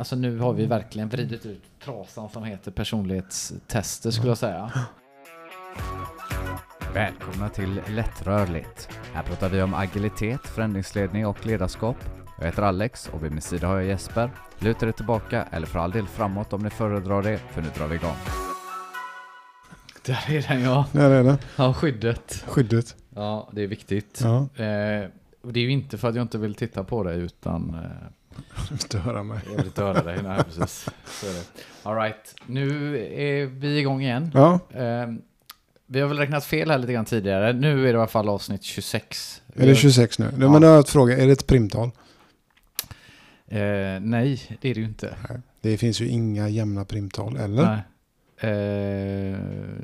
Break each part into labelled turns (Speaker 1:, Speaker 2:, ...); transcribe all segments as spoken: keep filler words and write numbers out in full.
Speaker 1: alltså nu har vi verkligen vridit ut trasan som heter personlighetstester skulle jag säga.
Speaker 2: Välkomna till Lättrörligt. Här pratar vi om agilitet, förändringsledning och ledarskap. Jag heter Alex och vid min sida har jag Jesper. Luta dig tillbaka eller för all del framåt om ni föredrar det, för nu drar vi igång.
Speaker 1: Där är den, ja.
Speaker 3: Där är det.
Speaker 1: Ja, skyddet.
Speaker 3: Skyddet.
Speaker 1: Ja, det är viktigt.
Speaker 3: Ja.
Speaker 1: Eh, och det är ju inte för att jag inte vill titta på det, utan
Speaker 3: Du vill höra mig.
Speaker 1: jag vill inte höra dig. Nej, precis. Så är det. All right. Nu är vi igång igen.
Speaker 3: Ja.
Speaker 1: Eh, vi har väl räknat fel här lite grann tidigare. Nu är det i alla fall avsnitt tjugosex.
Speaker 3: Är det tjugosex nu? Ja. Men jag har ett fråga. Är det ett primtal?
Speaker 1: Eh, nej, det är det ju inte.
Speaker 3: Nej. Det finns ju inga jämna primtal, eller?
Speaker 1: Nej. Eh,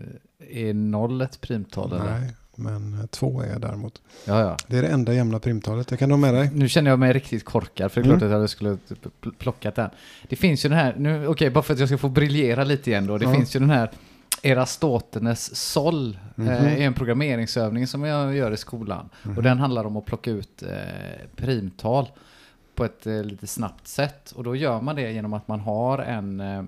Speaker 1: är noll ett primtal?
Speaker 3: Nej,
Speaker 1: eller?
Speaker 3: men två är däremot.
Speaker 1: Ja, ja.
Speaker 3: Det är det enda jämna primtalet. Jag kan ha med dig.
Speaker 1: Nu känner jag mig riktigt korkad, för det är
Speaker 3: Mm.
Speaker 1: klart att jag skulle pl- plockat den. Det finns ju den här, nu, okej, okay, bara för att jag ska få briljera lite igen då. Det
Speaker 3: Ja.
Speaker 1: finns ju den här Erastotenes sol,
Speaker 3: Mhm.
Speaker 1: eh, är en programmeringsövning som jag gör i skolan.
Speaker 3: Mhm.
Speaker 1: Och den handlar om att plocka ut eh, primtal på ett eh, lite snabbt sätt. Och då gör man det genom att man har en eh,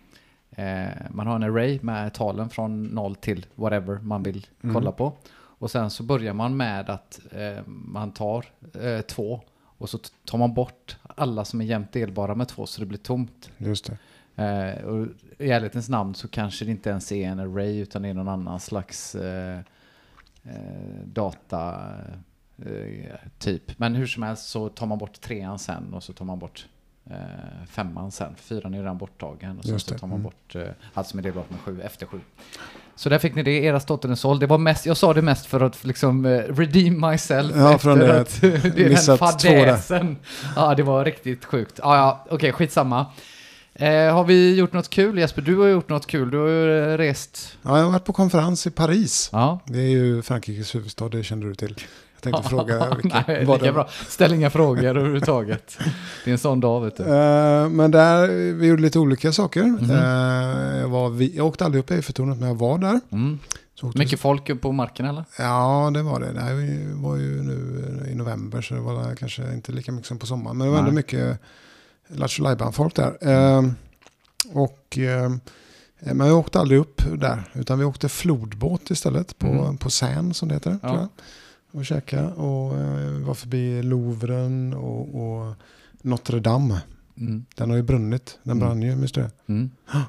Speaker 1: eh, man har en array med talen från noll till whatever man vill
Speaker 3: Mm.
Speaker 1: kolla på. Och sen så börjar man med att eh, man tar eh, två och så t- tar man bort alla som är jämnt delbara med två så det blir tomt.
Speaker 3: Just det.
Speaker 1: Eh, och i ärlighetens namn så kanske det inte ens är en array utan det är någon annan slags eh, eh, data eh, typ. Men hur som helst så tar man bort trean sen och så tar man bort eh, femman sen. Fyran är redan borttagen och så,
Speaker 3: Just
Speaker 1: så
Speaker 3: det.
Speaker 1: tar man
Speaker 3: Mm.
Speaker 1: bort eh, allt som är delbart med sju efter sju. Så där fick ni det, Erastotenes sol. Det var mest, jag sa det mest för att liksom uh, redeem myself.
Speaker 3: Ja,
Speaker 1: efter
Speaker 3: från det
Speaker 1: att det är den
Speaker 3: missat två där.
Speaker 1: fadäsen. Ja, det var riktigt sjukt. Ja, ja, okej, okay, skitsamma. Eh, har vi gjort något kul? Jesper, du har gjort något kul. Du har ju eh, rest.
Speaker 3: Ja, jag har varit på konferens i Paris.
Speaker 1: Ja.
Speaker 3: Det är ju Frankrikes huvudstad, det kände du till. Jag tänkte fråga vilken
Speaker 1: Nej,
Speaker 3: var
Speaker 1: lika
Speaker 3: det?
Speaker 1: bra. Ställ inga frågor överhuvudtaget. Det är en sån dag, vet du.
Speaker 3: Uh, men där, vi gjorde lite olika saker.
Speaker 1: Mhm.
Speaker 3: Uh, jag, var, vi, jag åkte aldrig upp i Eiffeltornet, men jag var där.
Speaker 1: Mm.
Speaker 3: Så åkte
Speaker 1: Mycket folk på marken, eller?
Speaker 3: Ja, det var det. Det här var ju nu i november, så det var kanske inte lika mycket som på sommaren. Men det var
Speaker 1: Nej.
Speaker 3: ändå mycket Lattjo Lajban-folk där. Uh, och, uh, men jag åkte aldrig upp där, utan vi åkte flodbåt istället på,
Speaker 1: Mm.
Speaker 3: på Seine, som det heter.
Speaker 1: Ja.
Speaker 3: Tror jag. Och käka och uh, var förbi Louvren och, och Notre Dame.
Speaker 1: Mm.
Speaker 3: Den har ju brunnit. Den
Speaker 1: Mm.
Speaker 3: brann ju, minns du det?
Speaker 1: Mm.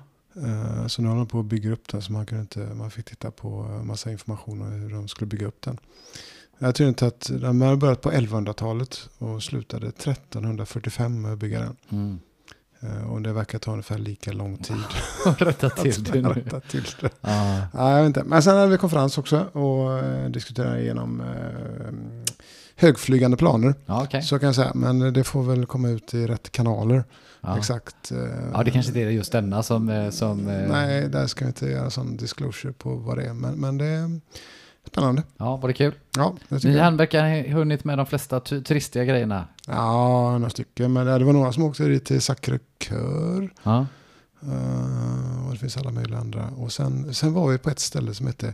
Speaker 3: Uh, så nu håller de på att bygga upp den, så man, kunde inte, man fick titta på massa information om hur de skulle bygga upp den. Jag tror inte att de har börjat på elvahundratalet och slutade trettonhundrafyrtiofem med att bygga den.
Speaker 1: Mm.
Speaker 3: Uh, och det verkar ta ungefär lika lång tid.
Speaker 1: Rätta till det nu.
Speaker 3: Rätta till det.
Speaker 1: Ah.
Speaker 3: Ja, jag vet inte. Men sen hade vi konferens också och uh, diskuterade igenom uh, högflygande planer.
Speaker 1: Ja, okej.
Speaker 3: Så kan jag säga, men det får väl komma ut i rätt kanaler.
Speaker 1: Ja.
Speaker 3: Exakt. Uh,
Speaker 1: Ja, det kanske inte är just denna som... eh, som eh,
Speaker 3: Nej, där ska vi inte göra sån disclosure på vad det är. Men, men det är spännande.
Speaker 1: Ja, var det kul?
Speaker 3: Ja, det tycker
Speaker 1: Ni
Speaker 3: jag.
Speaker 1: handverkar har hunnit med de flesta tu- turistiga grejerna.
Speaker 3: Ja, några stycken. Men det var några som åkte dit till Sacré-Cœur.
Speaker 1: Ja.
Speaker 3: Uh, och det finns alla möjliga andra. Och sen, sen var vi på ett ställe som heter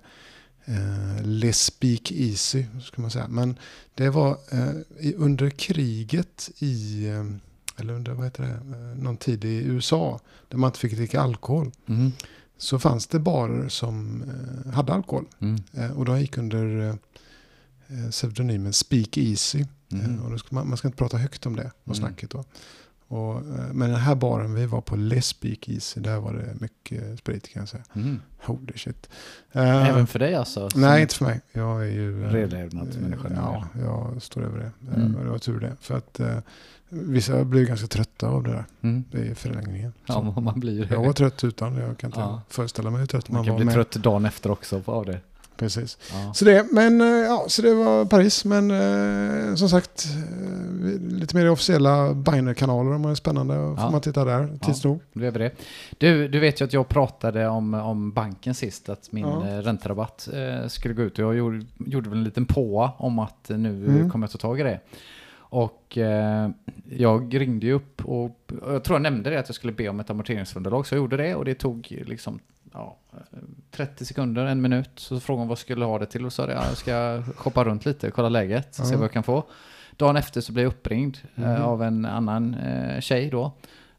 Speaker 3: uh, Les Speak Easy, ska man säga. Men det var uh, i, under kriget i... Uh, eller under, vad heter det? Uh, någon tid i U S A. Där man inte fick dricka alkohol.
Speaker 1: Mm.
Speaker 3: Så fanns det barer som uh, hade alkohol.
Speaker 1: Mm.
Speaker 3: Uh, och de gick under uh, pseudonymen Speak Easy.
Speaker 1: Mm.
Speaker 3: Uh, och då ska man, man ska inte prata högt om det och
Speaker 1: Mm.
Speaker 3: snacket då. Och, uh, men den här baren vi var på, Les Speak Easy, där var det mycket sprit, kan jag säga.
Speaker 1: Mm.
Speaker 3: Holy shit. Uh,
Speaker 1: Även för dig alltså? som
Speaker 3: nej, inte för mig. Jag är ju... Uh,
Speaker 1: Redlevnadsmänniska.
Speaker 3: Ja, jag står över det.
Speaker 1: Mm.
Speaker 3: Uh, det var tur det. För att uh, vissa blir ganska trötta av det där.
Speaker 1: Mm.
Speaker 3: Det är förlängningen.
Speaker 1: Ja, man blir
Speaker 3: Jag var trött utan. Jag kan inte
Speaker 1: Ja.
Speaker 3: föreställa mig hur trött man,
Speaker 1: Man kan
Speaker 3: var
Speaker 1: bli
Speaker 3: med.
Speaker 1: trött dagen efter också av det.
Speaker 3: Precis.
Speaker 1: Ja.
Speaker 3: Så det, men, eh, ja, så det var Paris. Men eh, som sagt, eh, lite mer officiella Biner-kanaler om man är spännande. Får
Speaker 1: Ja.
Speaker 3: man titta där, tids nog.
Speaker 1: Då gör vi det. Du, du vet ju att jag pratade om, om banken sist, att min
Speaker 3: Ja.
Speaker 1: eh, ränterabatt eh, skulle gå ut. Och jag gjorde, gjorde väl en liten påa om att eh, nu
Speaker 3: Mm.
Speaker 1: kommer jag ta tag i det. Och eh, jag ringde ju upp och, och jag tror jag nämnde det att jag skulle be om ett amorteringsunderlag, så jag gjorde det och det tog liksom ja, trettio sekunder, en minut. Så frågade hon vad skulle jag ha det till och så sa jag, ja, jag ska shoppa runt lite, kolla läget,
Speaker 3: Ja.
Speaker 1: se vad jag kan få. Dagen efter så blev jag uppringd
Speaker 3: Mhm.
Speaker 1: eh, av en annan eh, tjej då.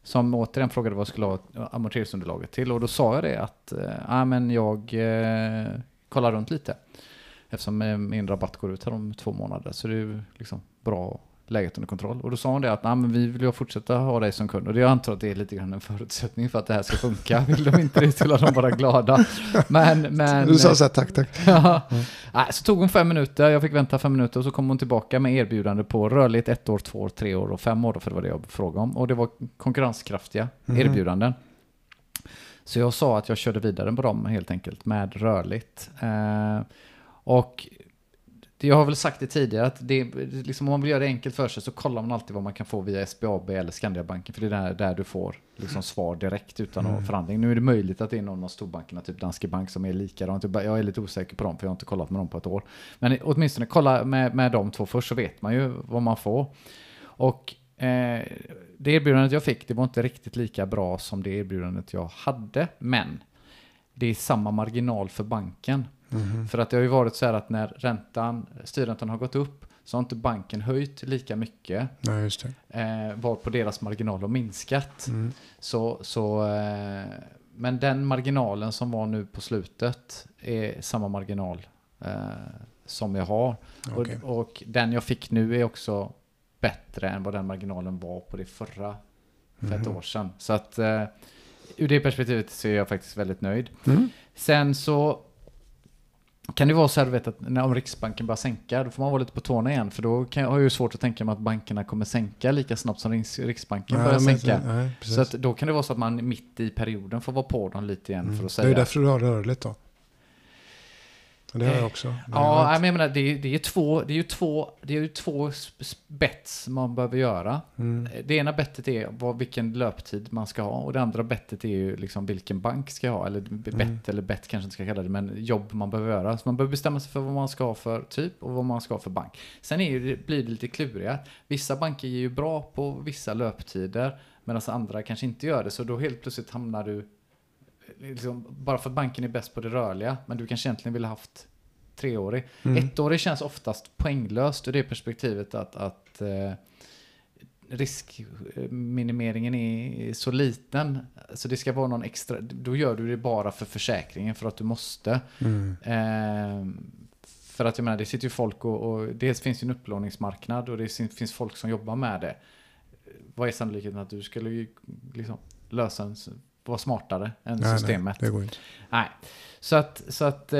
Speaker 1: som återigen frågade vad jag skulle ha amorteringsunderlaget till. Och då sa jag det att äh, ah, men jag äh, kollar runt lite. Eftersom min rabatt går ut här om två månader. Så det är ju liksom bra läget under kontroll. Och då sa hon det att ah, men vi vill ju fortsätta ha dig som kund. Och jag antar att det är lite grann en förutsättning för att det här ska funka. Vill de inte det till att de bara glada. Men, men,
Speaker 3: du sa så här, tack, tack.
Speaker 1: Ja. Mm. Nej, så tog hon fem minuter. Jag fick vänta fem minuter och så kom hon tillbaka med erbjudande på rörligt ett år, två år, tre år och fem år. För det var det jag frågade om. Och det var konkurrenskraftiga mm. erbjudanden. Så jag sa att jag körde vidare på dem helt enkelt med rörligt. Eh, och jag har väl sagt det tidigare att det, liksom, om man vill göra det enkelt för sig så kollar man alltid vad man kan få via S B A B eller Skandiabanken, för det är där, där du får liksom svar direkt utan mm. förhandling. Nu är det möjligt att det är någon av storbankerna, typ Danske Bank, som är likadant. Jag är lite osäker på dem för jag har inte kollat med dem på ett år. Men åtminstone kolla med, med de två först så vet man ju vad man får. Och eh, det erbjudandet jag fick, det var inte riktigt lika bra som det erbjudandet jag hade, men det är samma marginal för banken. Mm. För att det har ju varit så här att när räntan, styrräntan har gått upp så har inte banken höjt lika mycket.
Speaker 3: Nej, just det.
Speaker 1: Eh, var på deras marginal har minskat. Mm. Så, så, eh, men den marginalen som var nu på slutet är samma marginal eh, som jag har. Okay. Och, och den jag fick nu är också bättre än vad den marginalen var på det förra för mm. ett år sedan. Så att eh, ur det perspektivet så är jag faktiskt väldigt nöjd. Mm. Sen så kan det vara så här, vet, att när om Riksbanken bara sänka, då får man vara lite på tårna igen. För då kan, har jag ju svårt att tänka mig att bankerna kommer sänka lika snabbt som Riksbanken
Speaker 3: nej,
Speaker 1: börjar
Speaker 3: men,
Speaker 1: sänka.
Speaker 3: Nej,
Speaker 1: så att då kan det vara så att man mitt i perioden får vara på dem lite igen mm. för att säga.
Speaker 3: Det är därför du har rörligt då. Det har jag också. Det
Speaker 1: ja, jag menar, det, är, det, är två, det är ju två, det är ju två bets man behöver göra. Mm. Det ena bettet är vad, vilken löptid man ska ha. Och det andra bettet är ju liksom vilken bank ska ha. Eller bett mm. eller bett kanske inte ska kalla det. Men jobb man behöver göra. Så man behöver bestämma sig för vad man ska ha för typ och vad man ska ha för bank. Sen är ju, blir det lite kluriga. Vissa banker är ju bra på vissa löptider. Medan andra kanske inte gör det. Så då helt plötsligt hamnar du liksom, bara för att banken är bäst på det rörliga, men du kanske egentligen vill ha haft treårig. Mm. Ettårig känns oftast poänglöst ur det perspektivet att, att eh, riskminimeringen är så liten, så det ska vara någon extra, då gör du det bara för försäkringen för att du måste. Mm. Eh, för att jag menar, det sitter ju folk och, och dels finns ju en upplåningsmarknad och det finns folk som jobbar med det. Vad är sannolikheten att du skulle ju liksom lösa en, vara smartare än nej, systemet?
Speaker 3: Nej, det går inte.
Speaker 1: Nej. Så att, så att eh,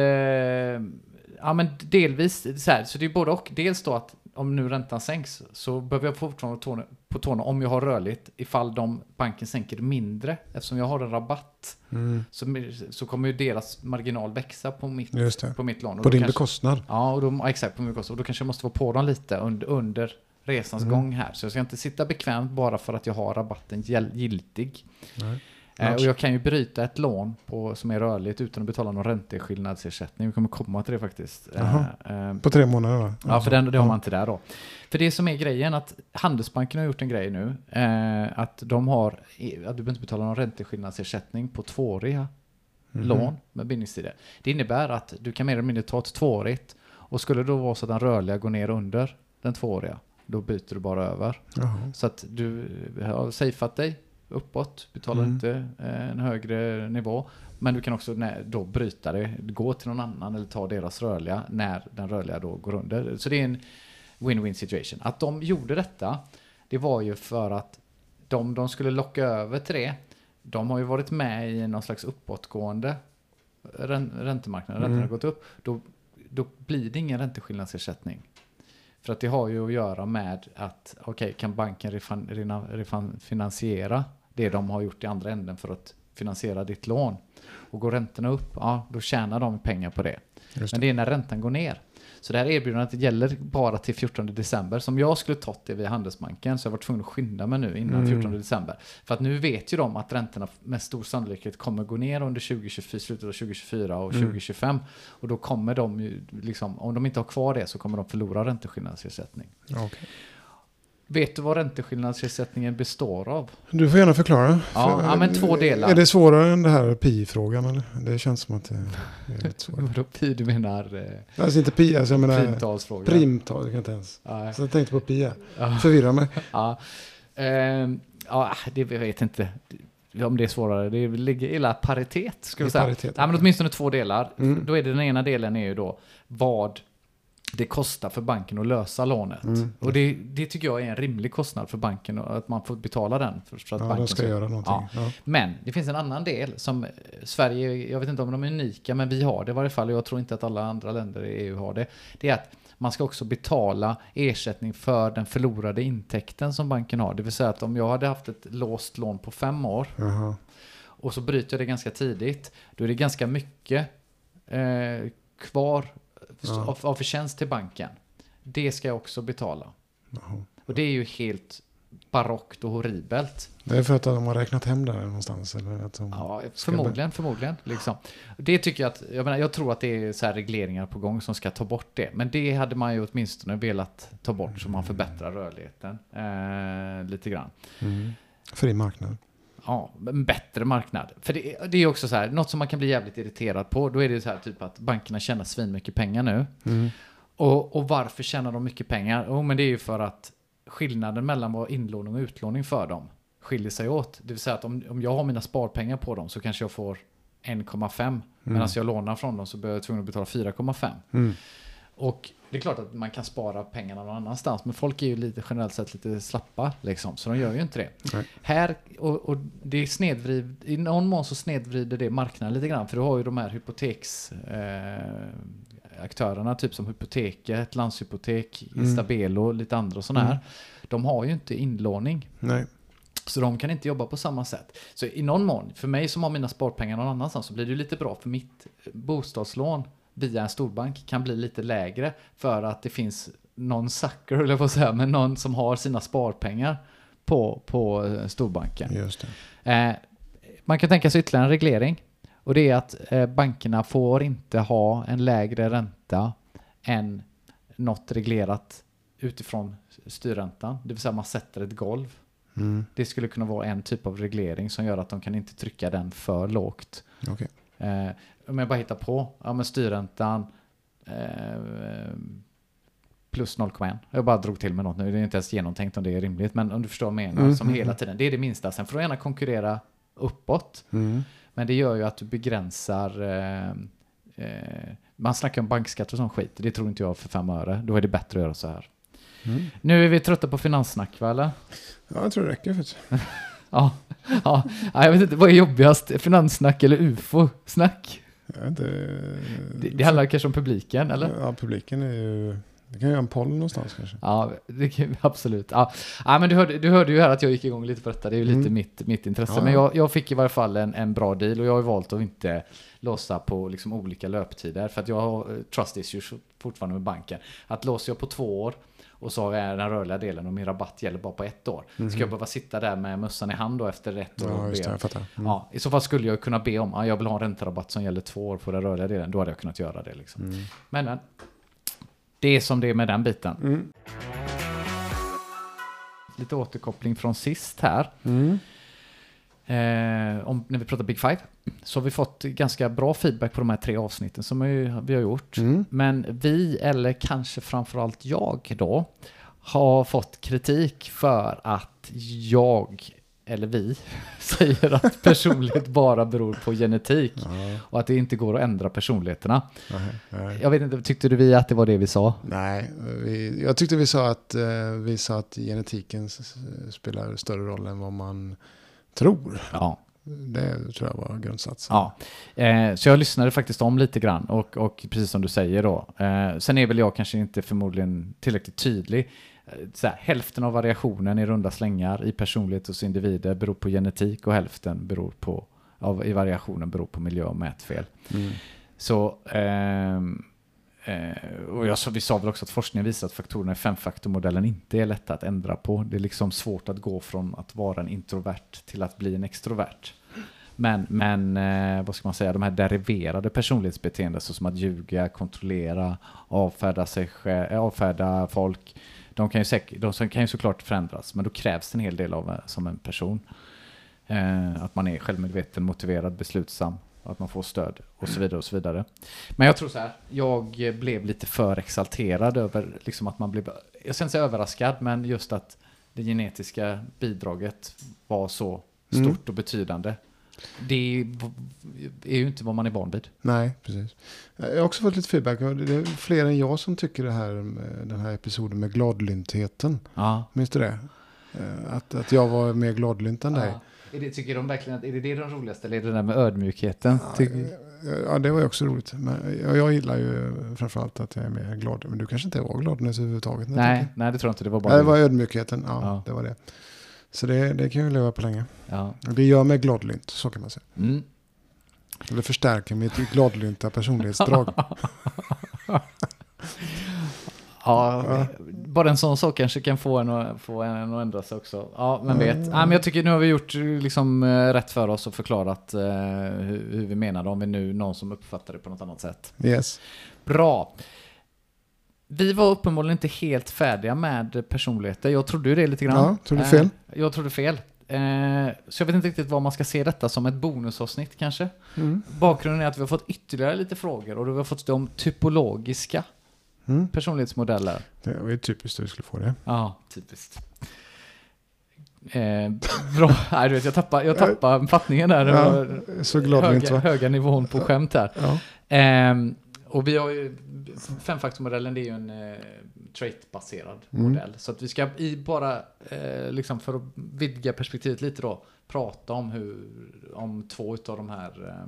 Speaker 1: ja men delvis så här, så det är både och. Dels då att om nu räntan sänks så behöver jag fortfarande tårna, på tårna om jag har rörligt ifall de banken sänker mindre, eftersom jag har en rabatt mm. så, så kommer ju deras marginal växa på mitt, på mitt lån. Och
Speaker 3: på din
Speaker 1: kanske,
Speaker 3: bekostnad.
Speaker 1: Ja, och då, ja, exakt på min bekostnad. Och då kanske jag måste vara på dem lite under, under resans mm. gång här. Så jag ska inte sitta bekvämt bara för att jag har rabatten giltig. Nej. Eh, och jag kan ju bryta ett lån på, som är rörligt utan att betala någon ränteskillnadsersättning. Vi kommer komma till det faktiskt.
Speaker 3: Eh, eh, på tre månader va?
Speaker 1: Ja, för den, det har man inte där då. För det som är grejen att Handelsbanken har gjort en grej nu. Eh, att de har, att du behöver inte betala någon ränteskillnadsersättning på tvååriga mm. lån med bindningstider. Det innebär att du kan mer eller mindre ta ett tvåårigt. Och skulle det då vara så att den rörliga går ner under den tvååriga, då byter du bara över. Jaha. Så att du har safeat dig uppåt, betalar mm. inte eh, en högre nivå, men du kan också när, då bryta det, gå till någon annan eller ta deras rörliga när den rörliga då går under. Så det är en win-win situation. Att de gjorde detta, det var ju för att de, de skulle locka över till det. De har ju varit med i någon slags uppåtgående räntemarknad. Räntorna har gått upp. Då, då blir det ingen ränteskillnadsersättning. För att det har ju att göra med att okej, okay, kan banken refan, refan, finansiera det de har gjort i andra änden för att finansiera ditt lån. Och går räntorna upp, ja, då tjänar de pengar på det. det. Men det är när räntan går ner. Så det här erbjudandet gäller bara till fjortonde december. Som jag skulle tagit det via Handelsbanken, så jag var tvungen att skynda mig nu innan mm. fjortonde december. För att nu vet ju de att räntorna med stor sannolikhet kommer gå ner under tjugo tjugofyra, slutet av tjugo tjugofyra och mm. tjugo tjugofem. Och då kommer de ju, liksom, om de inte har kvar det så kommer de förlora ränteskillnadsersättning.
Speaker 3: Okay.
Speaker 1: Vet du vad ränteskillnadsersättningen består av?
Speaker 3: Du får gärna förklara.
Speaker 1: Ja,
Speaker 3: För,
Speaker 1: ja men två delar.
Speaker 3: Är det svårare än det här pi-frågan? Eller? Det känns som att det är lite svårt.
Speaker 1: Vadå pi, du menar? Eh,
Speaker 3: alltså inte pi, alltså jag menar
Speaker 1: primtalsfrågan.
Speaker 3: Primtal, jag kan inte ens.
Speaker 1: Ja.
Speaker 3: Så jag tänkte på pi. Ja. Förvirra mig.
Speaker 1: Ja. Eh, Ja, det vet jag inte om det är svårare. Det ligger illa paritet, skulle jag säga.
Speaker 3: Paritet,
Speaker 1: ja, men åtminstone två delar.
Speaker 3: Mm.
Speaker 1: Då är det den ena delen är ju då vad det kostar för banken att lösa lånet. Mm. Och det, det tycker jag är en rimlig kostnad för banken, att man får betala den. För, för att
Speaker 3: ja,
Speaker 1: banken
Speaker 3: de ska, ska göra någonting.
Speaker 1: Ja.
Speaker 3: Ja.
Speaker 1: Men det finns en annan del som Sverige, jag vet inte om de är unika, men vi har det i varje fall, och jag tror inte att alla andra länder i E U har det. Det är att man ska också betala ersättning för den förlorade intäkten som banken har. Det vill säga att om jag hade haft ett låst lån på fem år
Speaker 3: Aha.
Speaker 1: och så bryter jag det ganska tidigt, då är det ganska mycket eh, kvar ja. av, av förtjänst till banken. Det ska jag också betala.
Speaker 3: Aha.
Speaker 1: Och det är ju helt barockt och horribelt.
Speaker 3: Det är för att de har räknat hem där någonstans? Eller att de
Speaker 1: ja, förmodligen, förmodligen. Liksom. Det tycker jag att, jag menar, jag tror att det är så här regleringar på gång som ska ta bort det. Men det hade man ju åtminstone velat ta bort, så man förbättrar rörligheten eh, lite grann.
Speaker 3: Mm. Fri marknad.
Speaker 1: Ja, en bättre marknad. För det, det är också så här, något som man kan bli jävligt irriterad på. Då är det så här typ att bankerna tjänar svin mycket pengar nu.
Speaker 3: Mm.
Speaker 1: Och, och varför tjänar de mycket pengar? Jo, men det är ju för att skillnaden mellan vad inlåning och utlåning för dem skiljer sig åt. Det vill säga att om, om jag har mina sparpengar på dem så kanske jag får en komma fem. Mm. Medan jag lånar från dem så blir jag tvungen att betala fyra komma fem. Mm. Och det är klart att man kan spara pengarna någon annanstans. Men folk är ju lite, generellt sett lite slappa. Liksom, så de gör ju inte det.
Speaker 3: Nej.
Speaker 1: Här, och, och det är snedvrid, i någon mån så snedvrider det marknaden lite grann. För du har ju de här hypoteks... Eh, aktörerna, typ som Hypoteket, Landshypotek, mm. Stabelo, lite andra och sådana här. Mm. De har ju inte inlåning.
Speaker 3: Nej.
Speaker 1: Så de kan inte jobba på samma sätt. Så i någon mån, för mig som har mina sparpengar någon annanstans, så blir det lite bra, för mitt bostadslån via en storbank kan bli lite lägre för att det finns någon sucker, eller vad säga, men någon som har sina sparpengar på, på storbanken.
Speaker 3: Just det.
Speaker 1: Eh, man kan tänka sig ytterligare en reglering. Och det är att eh, bankerna får inte ha en lägre ränta än något reglerat utifrån styrräntan. Det vill säga man sätter ett golv. Mm. Det skulle kunna vara en typ av reglering som gör att de kan inte trycka den för lågt.
Speaker 3: Okay.
Speaker 1: Eh, om jag bara hittar på, ja men styrräntan eh, plus noll komma ett. Jag bara drog till med något nu. Det är inte ens genomtänkt om det är rimligt. Men om du förstår vad jag menar, mm. som hela tiden. Det är det minsta. Sen får du gärna konkurrera uppåt. Mm. Men det gör ju att du begränsar... Eh, eh, man snackar om bankskatt och sån skit. Det tror inte jag för fem öre. Då är det bättre att göra så här. Mm. Nu är vi trötta på finanssnack, va, eller?
Speaker 3: Ja, jag tror det räcker. För
Speaker 1: ja, ja, jag vet inte. Vad är jobbigast? Finanssnack eller U F O-snack?
Speaker 3: Ja, det,
Speaker 1: det, det handlar kanske om publiken, eller?
Speaker 3: Ja, publiken är ju... Det kan ju göra en poll någonstans kanske.
Speaker 1: Ja, det kan, absolut. Ja. Ja, men du hörde, du hörde ju här att jag gick igång lite på detta. Det är ju lite mm. mitt, mitt intresse. Ja. Men jag, jag fick i varje fall en, en bra deal. Och jag har ju valt att inte låsa på liksom olika löptider. För att jag har trust issues fortfarande med banken. Att låser jag på två år och så har jag den rörliga delen och min rabatt gäller bara på ett år. Mm. Ska jag behöva sitta där med mössan i hand då efter ett år?
Speaker 3: Ja,
Speaker 1: och
Speaker 3: just
Speaker 1: be.
Speaker 3: det, jag fattar. Mm.
Speaker 1: Ja, i så fall skulle jag kunna be om ja, jag vill ha en ränterabatt som gäller två år på den rörliga delen. Då hade jag kunnat göra det. Liksom. Mm. Men, men det är som det är med den biten. Mm. Lite återkoppling från sist här. Mm. Eh, om, när vi pratar Big Five. Så har vi fått ganska bra feedback på de här tre avsnitten som vi, vi har gjort. Mm. Men vi, eller kanske framförallt jag då, har fått kritik för att jag, eller vi, säger att personlighet bara beror på genetik. Ja. Och att det inte går att ändra personligheterna. Nej, nej. Jag vet inte, tyckte du vi att det var det vi sa?
Speaker 3: Nej, vi, jag tyckte vi sa att eh, vi sa att genetiken spelar större roll än vad man tror.
Speaker 1: Ja.
Speaker 3: Det tror jag var grundsatsen.
Speaker 1: Ja, eh, så jag lyssnade faktiskt om lite grann och, och precis som du säger då. Eh, sen är väl jag kanske inte förmodligen tillräckligt tydlig. Så här, hälften av variationen i runda slängar i personlighet hos individer beror på genetik och hälften beror på, av, i variationen beror på miljö och mätfel. Mm. Så eh, eh, och jag, så, vi sa väl också att forskningen visar att faktorerna i femfaktormodellen inte är lätta att ändra på. Det är liksom svårt att gå från att vara en introvert till att bli en extrovert. Men, men eh, vad ska man säga, de här deriverade personlighetsbeteenden så som att ljuga, kontrollera, avfärda sig själv, avfärda folk. De kan ju, säk- de kan ju såklart förändras, men då krävs en hel del av som en person. Eh, att man är självmedveten, motiverad, beslutsam, att man får stöd och så vidare och så vidare. Men jag tror så här, jag blev lite för exalterad över liksom att man blev, jag ska inte säga överraskad, men just att det genetiska bidraget var så stort
Speaker 3: Mm.
Speaker 1: och betydande. Det är ju inte vad man är van vid.
Speaker 3: Nej, precis. Jag har också fått lite feedback. Det är fler än jag som tycker det här, den här episoden med gladlyntheten.
Speaker 1: Ja.
Speaker 3: Minns du det? Att, att jag var mer gladlynt än dig.
Speaker 1: Ja. Är det, tycker de verkligen att är det det de roligaste eller är det där med ödmjukheten?
Speaker 3: Ja, ja, det var ju också roligt. Men jag, jag gillar ju framförallt att jag är mer glad. Men du kanske inte var glad överhuvudtaget?
Speaker 1: Nej, nej, det tror jag inte. Det var bara
Speaker 3: Nej, det var ödmjukheten. Ja,
Speaker 1: Ja.
Speaker 3: det var det. Så det, det kan jag leva på länge.
Speaker 1: Ja.
Speaker 3: Det gör mig gladlynt, så kan man säga.
Speaker 1: Mm.
Speaker 3: Eller förstärker mitt gladlynta personlighetsdrag.
Speaker 1: Ja,
Speaker 3: Ja.
Speaker 1: bara en sån sak kanske kan få en att, få en att ändra sig också. Ja, men vet.
Speaker 3: Mm.
Speaker 1: Ja, men jag tycker nu har vi gjort liksom eh, rätt för oss och förklarat eh, hur, hur vi menade om vi nu någon som uppfattar det på något annat sätt.
Speaker 3: Yes.
Speaker 1: Bra. Vi var uppenbarligen inte helt färdiga med personligheter. Jag trodde ju det lite grann.
Speaker 3: Ja, trodde fel.
Speaker 1: Eh, jag trodde fel. Eh, så jag vet inte riktigt vad man ska se detta som ett bonusavsnitt kanske.
Speaker 3: Mm.
Speaker 1: Bakgrunden är att vi har fått ytterligare lite frågor och vi har fått de typologiska
Speaker 3: Mm.
Speaker 1: personlighetsmodeller.
Speaker 3: Det var ju typiskt att du skulle få det.
Speaker 1: Ja, typiskt. Eh, bra. Nej, du vet, jag tappar, jag tappar fattningen där. Det
Speaker 3: Ja,
Speaker 1: var
Speaker 3: så gladlynt,
Speaker 1: höga,
Speaker 3: va?
Speaker 1: höga nivån på skämt här.
Speaker 3: Ja.
Speaker 1: Eh, och vi har ju, femfaktormodellen, det är ju en eh, trait-baserad
Speaker 3: Mm.
Speaker 1: modell. Så att vi ska i bara, eh, liksom för att vidga perspektivet lite då, prata om hur, om två utav de här eh,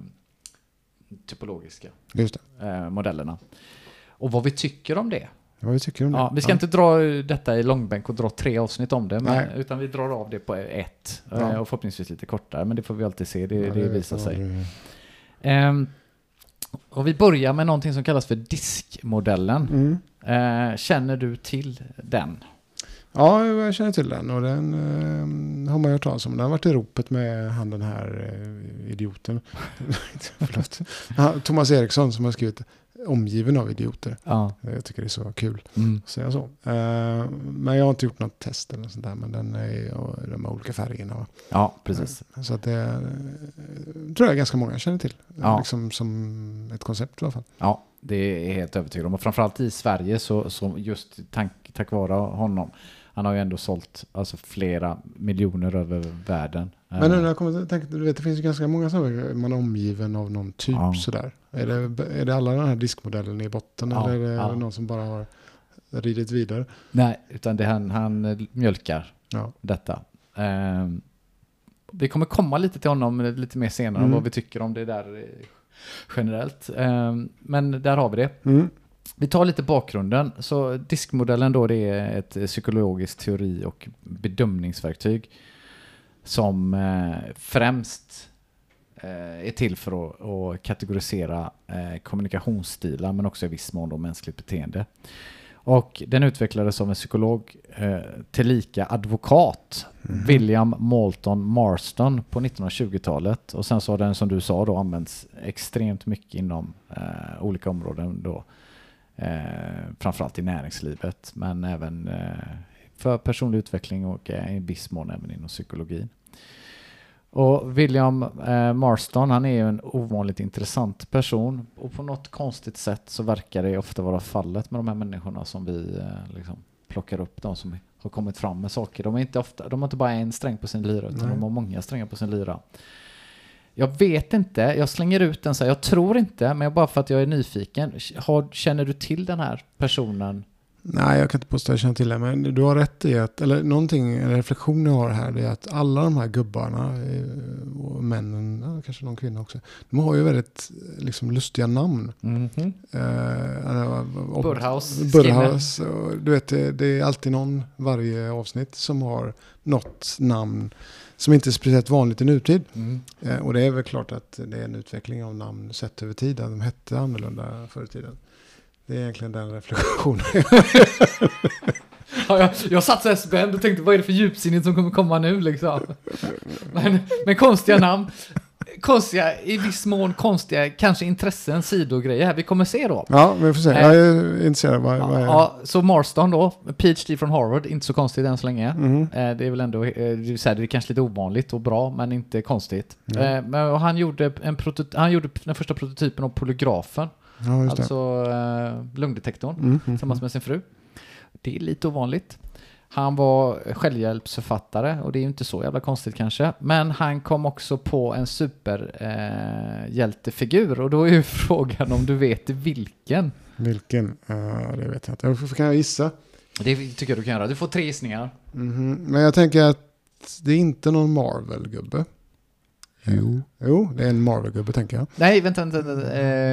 Speaker 1: typologiska
Speaker 3: Just det.
Speaker 1: eh, modellerna. Och vad vi tycker om det.
Speaker 3: Vad vi tycker om det.
Speaker 1: Ja, vi ska
Speaker 3: Ja.
Speaker 1: inte dra detta i långbänk och dra tre avsnitt om det, men,
Speaker 3: Nej.
Speaker 1: utan vi drar av det på ett.
Speaker 3: Ja.
Speaker 1: eh, Och förhoppningsvis lite kortare, men det får vi alltid se, det,
Speaker 3: Ja,
Speaker 1: det
Speaker 3: vet
Speaker 1: visar
Speaker 3: jag
Speaker 1: sig.
Speaker 3: aldrig.
Speaker 1: Ehm, och vi börjar med någonting som kallas för diskmodellen.
Speaker 3: Mm.
Speaker 1: Eh, känner du till den?
Speaker 3: Ja, jag känner till den och den eh, har man ju hört talas om. Den har varit i ropet med han den här eh, idioten. Förlåt. Ja, Thomas Eriksson som har skrivit Omgiven av idioter.
Speaker 1: Ja.
Speaker 3: Jag tycker det är så kul
Speaker 1: Mm.
Speaker 3: att säga så. Eh, men jag har inte gjort något test eller sånt där. Men den är och de har olika färgerna. Va?
Speaker 1: Ja, precis.
Speaker 3: Så att det eh, tror jag ganska många känner till.
Speaker 1: Ja.
Speaker 3: Liksom som ett koncept i alla fall.
Speaker 1: Ja, det är helt övertygad om. Och framförallt i Sverige så, så just tack, tack vare honom. Han har ju ändå sålt alltså, flera miljoner över världen.
Speaker 3: Men nu när jag kommer att tänka, du vet, det finns ju ganska många som man är omgiven av någon typ
Speaker 1: Ja.
Speaker 3: sådär. Är det, är det alla den här diskmodellen i botten
Speaker 1: Ja,
Speaker 3: eller är det
Speaker 1: ja.
Speaker 3: någon som bara har ridit vidare?
Speaker 1: Nej, utan det är han, han mjölkar
Speaker 3: Ja.
Speaker 1: detta. Ehm, vi kommer komma lite till honom lite mer senare
Speaker 3: Mm.
Speaker 1: om vad vi tycker om det där eh, generellt. Ehm, men där har vi det.
Speaker 3: Mm.
Speaker 1: Vi tar lite bakgrunden. Så diskmodellen då, det är ett psykologiskt teori- och bedömningsverktyg som eh, främst eh, är till för att, att kategorisera eh, kommunikationsstilar men också i viss mån då mänskligt beteende. Och den utvecklades av en psykolog eh, tillika advokat,
Speaker 3: Mm.
Speaker 1: William Moulton Marston på nittonhundratjugotalet. Och sen så har den, som du sa, då använts extremt mycket inom eh, olika områden då. Eh, framförallt i näringslivet, men även eh, för personlig utveckling och eh, i viss mån även inom psykologin. Och William eh, Marston, han är ju en ovanligt intressant person och på något konstigt sätt så verkar det ofta vara fallet med de här människorna som vi eh, liksom plockar upp, de som har kommit fram med saker. De är inte ofta, de har inte bara en sträng på sin lyra utan
Speaker 3: Nej.
Speaker 1: de har många strängar på sin lyra. Jag vet inte, jag slänger ut den så här, jag tror inte, men bara för att jag är nyfiken. Har, känner du till den här personen?
Speaker 3: Nej, jag kan inte påstå att jag känner till det, men du har rätt i att, eller någonting, en reflektion jag har här, det är att alla de här gubbarna eh, och männen, ja, kanske någon kvinna också, de har ju väldigt liksom lustiga namn.
Speaker 1: Mm-hmm.
Speaker 3: Uh,
Speaker 1: Burhouse,
Speaker 3: Burhouse och, du vet, det, det är alltid någon varje avsnitt som har något namn som inte är speciellt vanligt i nutid.
Speaker 1: Mm.
Speaker 3: Uh, och det är väl klart att det är en utveckling av namn sett över tid. De hette annorlunda förr i tiden. Det är egentligen den reflektionen.
Speaker 1: Ja, jag, jag satt så här spänd och tänkte, vad är det för djupsinnigt som kommer komma nu liksom? Men, men konstiga namn. Konstiga, i viss mån konstiga, kanske intressen, sidogrejer här. Vi kommer se då.
Speaker 3: Ja, men vi får se. Jag är intresserad. Vad, vad är...
Speaker 1: Ja, så Marston då, P H D från Harvard, inte så konstigt än så länge.
Speaker 3: Mm.
Speaker 1: Eh, Det är väl ändå, eh, det är så här, det är kanske lite ovanligt och bra, men inte konstigt.
Speaker 3: Mm.
Speaker 1: Eh, Men han gjorde, en protot- han gjorde den första prototypen av polygrafen,
Speaker 3: Ja, just det.
Speaker 1: alltså eh, lungdetektorn,
Speaker 3: Mm, mm,
Speaker 1: tillsammans med sin fru. Det är lite ovanligt. Han var självhjälpsförfattare och det är ju inte så jävla konstigt kanske. Men han kom också på en superhjältefigur eh, och då är ju frågan om du vet vilken.
Speaker 3: Vilken? Uh, det vet jag inte. Varför kan jag gissa?
Speaker 1: Det tycker jag du kan göra. Du får tre gissningar.
Speaker 3: Mm-hmm. Men jag tänker att det är inte någon Marvel-gubbe. Jo. Jo, det är en Marvel-gubbe tänker jag.
Speaker 1: Nej, vänta, vänta. vänta.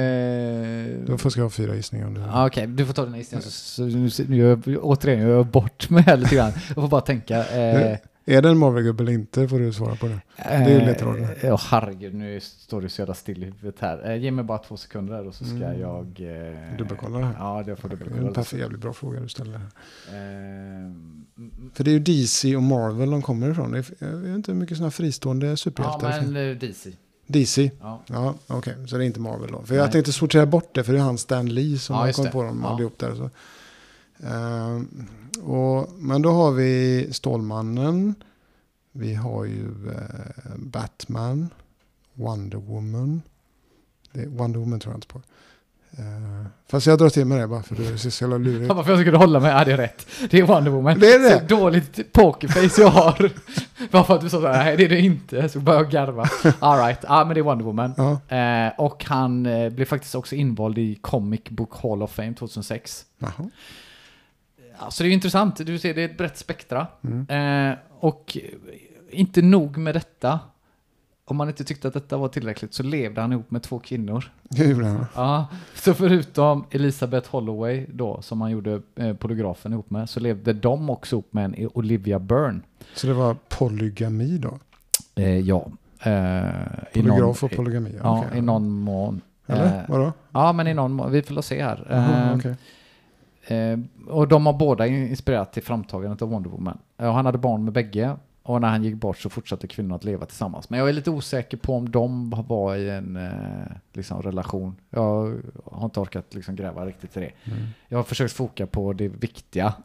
Speaker 1: Eh...
Speaker 3: Då får jag ha fyra gissningar. Om du...
Speaker 1: ah, Okej, okay. Du får ta den gissningen. Så, så, nu, nu gör jag, återigen, jag gör bort mig här lite grann. Jag får bara tänka. Eh...
Speaker 3: Är det en Marvel-gubbe eller inte får du svara på det. Det är ju lätt råd.
Speaker 1: Ja, oh, herregud, nu står det så jävla still i huvudet här. Eh, ge mig bara två sekunder där och så ska mm. jag... Eh...
Speaker 3: Dubbelkolla det här.
Speaker 1: Ja, jag får dubbelkolla.
Speaker 3: Det är en perfekt, jävligt bra fråga du ställer.
Speaker 1: Eh...
Speaker 3: För det är ju D C och Marvel de kommer ifrån. Det är, jag vet inte hur mycket sådana fristående superhjältar.
Speaker 1: Ja, men D C.
Speaker 3: D C?
Speaker 1: Ja,
Speaker 3: ja okej. Okay. Så det är inte Marvel då. För
Speaker 1: Nej.
Speaker 3: jag tänkte sortera bort det, för det är han Stan Lee som
Speaker 1: ja,
Speaker 3: har kommit på dem
Speaker 1: ja.
Speaker 3: allihop där. Så. Uh, och, men då har vi Stålmannen. Vi har ju uh, Batman. Wonder Woman. Det, Wonder Woman tror jag inte på. Uh, fast jag drar till med det bara för du är så jävla lurig.
Speaker 1: Varför jag skulle hålla mig? Ja, det är rätt. Det är Wonder Woman.
Speaker 3: Det är det.
Speaker 1: Så dåligt pokerface jag har. Bara för att du sa så här, nej det är det inte. Så börjar jag garva. All right. Ja, men det är Wonder Woman.
Speaker 3: Ja.
Speaker 1: Uh, och han uh, blev faktiskt också invald i Comic Book Hall of Fame tjugohundrasex.
Speaker 3: Jaha.
Speaker 1: Ja, så det är ju intressant. Du ser, det är ett brett spektra.
Speaker 3: Mm.
Speaker 1: Uh, och inte nog med detta. Om man inte tyckte att detta var tillräckligt så levde han ihop med två kvinnor.
Speaker 3: Hur
Speaker 1: Ja, så förutom Elizabeth Holloway då, som han gjorde eh, polygrafen ihop med, så levde de också ihop med en Olivia Byrne.
Speaker 3: Så det var polygami då?
Speaker 1: Eh, ja. Eh,
Speaker 3: Polygraf
Speaker 1: någon,
Speaker 3: och polygami?
Speaker 1: Ja,
Speaker 3: okay.
Speaker 1: i någon mån.
Speaker 3: Eller?
Speaker 1: Eh,
Speaker 3: Vadå?
Speaker 1: Ja, men i någon mån. Vi får se här.
Speaker 3: Aha,
Speaker 1: Eh,
Speaker 3: okay.
Speaker 1: eh, och de har båda inspirerat till framtagandet av Wonder Woman. Eh, och han hade barn med bägge. Och när han gick bort så fortsatte kvinnorna att leva tillsammans. Men jag är lite osäker på om de var i en eh, liksom, relation. Jag har inte orkat liksom, gräva riktigt i det. Mm. Jag har försökt foka på det viktiga.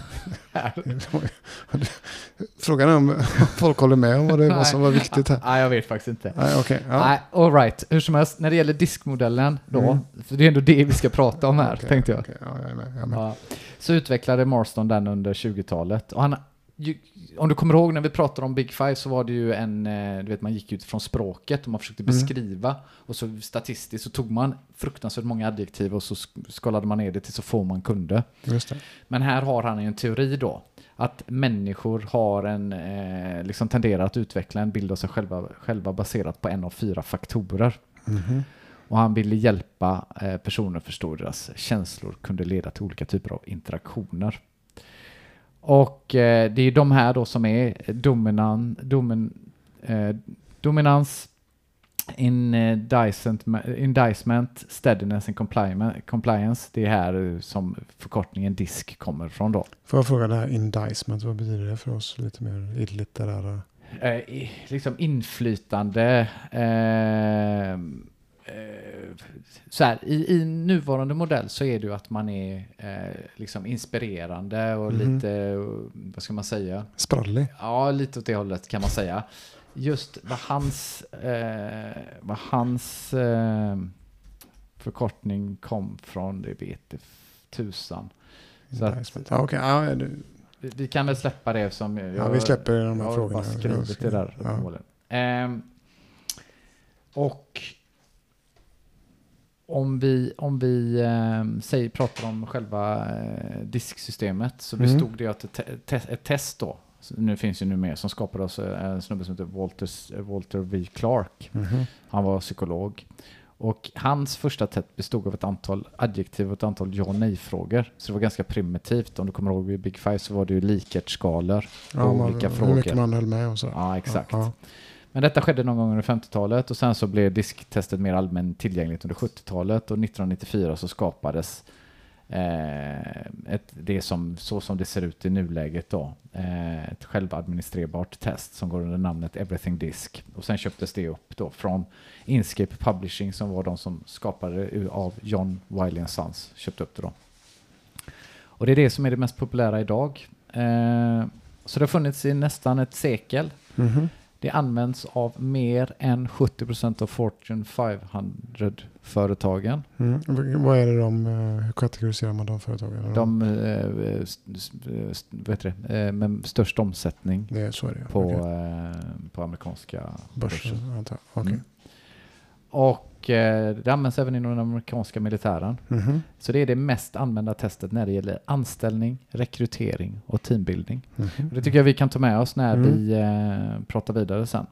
Speaker 3: Frågan är om folk håller med om vad det var som var viktigt här.
Speaker 1: Nej, jag vet faktiskt inte.
Speaker 3: Nej, okay, ja.
Speaker 1: Nej, all right. Hur som helst, när det gäller diskmodellen då, mm. för det är ändå det vi ska prata om här, okay, tänkte jag.
Speaker 3: Okay, ja, jag är med, jag är med.
Speaker 1: Ja, så utvecklade Marston den under tjugotalet. Och han... Om du kommer ihåg när vi pratade om Big Five så var det ju en, du vet man gick ut från språket och man försökte beskriva mm. och så statistiskt så tog man fruktansvärt många adjektiv och så skalade man ner det till så få man kunde.
Speaker 3: Just det.
Speaker 1: Men här har han en teori då att människor har en eh, liksom tenderar att utveckla en bild av sig själva, själva baserat på en av fyra faktorer. Mm-hmm. Och han ville hjälpa eh, personer att förstå hur deras känslor kunde leda till olika typer av interaktioner. Och eh, det är de här då som är dominan, domin, eh, dominans, indicement, indicement, steadiness and compliance. Det är här som förkortningen D I S K kommer från då.
Speaker 3: Får jag fråga det här indicement, vad betyder det för oss lite mer illitterära?
Speaker 1: Eh, liksom inflytande... Eh, så här, i, i nuvarande modell så är det ju att man är eh, liksom inspirerande och mm. lite, vad ska man säga?
Speaker 3: Sprallig.
Speaker 1: Ja, lite åt det hållet kan man säga. Just vad hans, eh, vad hans eh, förkortning kom från, det vet det tusan. Så att,
Speaker 3: ja, okay. ja, du...
Speaker 1: vi, vi kan väl släppa det som jag,
Speaker 3: ja, vi släpper de här
Speaker 1: jag
Speaker 3: frågorna.
Speaker 1: Jag har bara skrivit det där
Speaker 3: ja.
Speaker 1: målen. Eh, och Om vi, om vi eh, säger, pratar om själva eh, disksystemet så bestod mm. det av ett, te- ett test då. Så nu finns ju nu med som skapade oss en snubbe som heter Walter, Walter V. Clark. Mm-hmm. Han var psykolog. Och hans första test bestod av ett antal adjektiv och ett antal ja och nej-frågor. Så det var ganska primitivt. Om du kommer ihåg vid Big Five så var det ju likhetsskalor på
Speaker 3: ja,
Speaker 1: olika
Speaker 3: man,
Speaker 1: frågor.
Speaker 3: Hur mycket man höll med och så.
Speaker 1: Ja, exakt.
Speaker 3: Ja, ja.
Speaker 1: Men detta skedde någon gång under femtiotalet och sen så blev disktestet mer allmänt tillgängligt under sjuttiotalet och nittonhundranittiofyra så skapades eh, ett, det som, så som det ser ut i nuläget då, eh, ett självadministrerbart test som går under namnet Everything Disk. Och sen köptes det upp då från Inkscape Publishing som var de som skapade av John Wiley and Sons, köpte upp det då. Och det är det som är det mest populära idag. Eh, så det har funnits i nästan ett sekel.
Speaker 3: Mm-hmm.
Speaker 1: Det används av mer än sjuttio procent av Fortune femhundra-företagen.
Speaker 3: Mm. Vad är det de, hur kategoriserar man de företagen?
Speaker 1: De eh, vet det, eh, med störst omsättning
Speaker 3: det är så är det,
Speaker 1: på,
Speaker 3: okay.
Speaker 1: eh, på amerikanska
Speaker 3: börsen.
Speaker 1: börsen.
Speaker 3: Okay.
Speaker 1: Mm. Och eh, det används även inom den amerikanska militären.
Speaker 3: Mm-hmm.
Speaker 1: Så det är det mest använda testet när det gäller anställning, rekrytering och teambildning.
Speaker 3: Mm-hmm.
Speaker 1: Och det tycker jag vi kan ta med oss när
Speaker 3: mm.
Speaker 1: vi eh, pratar vidare sen.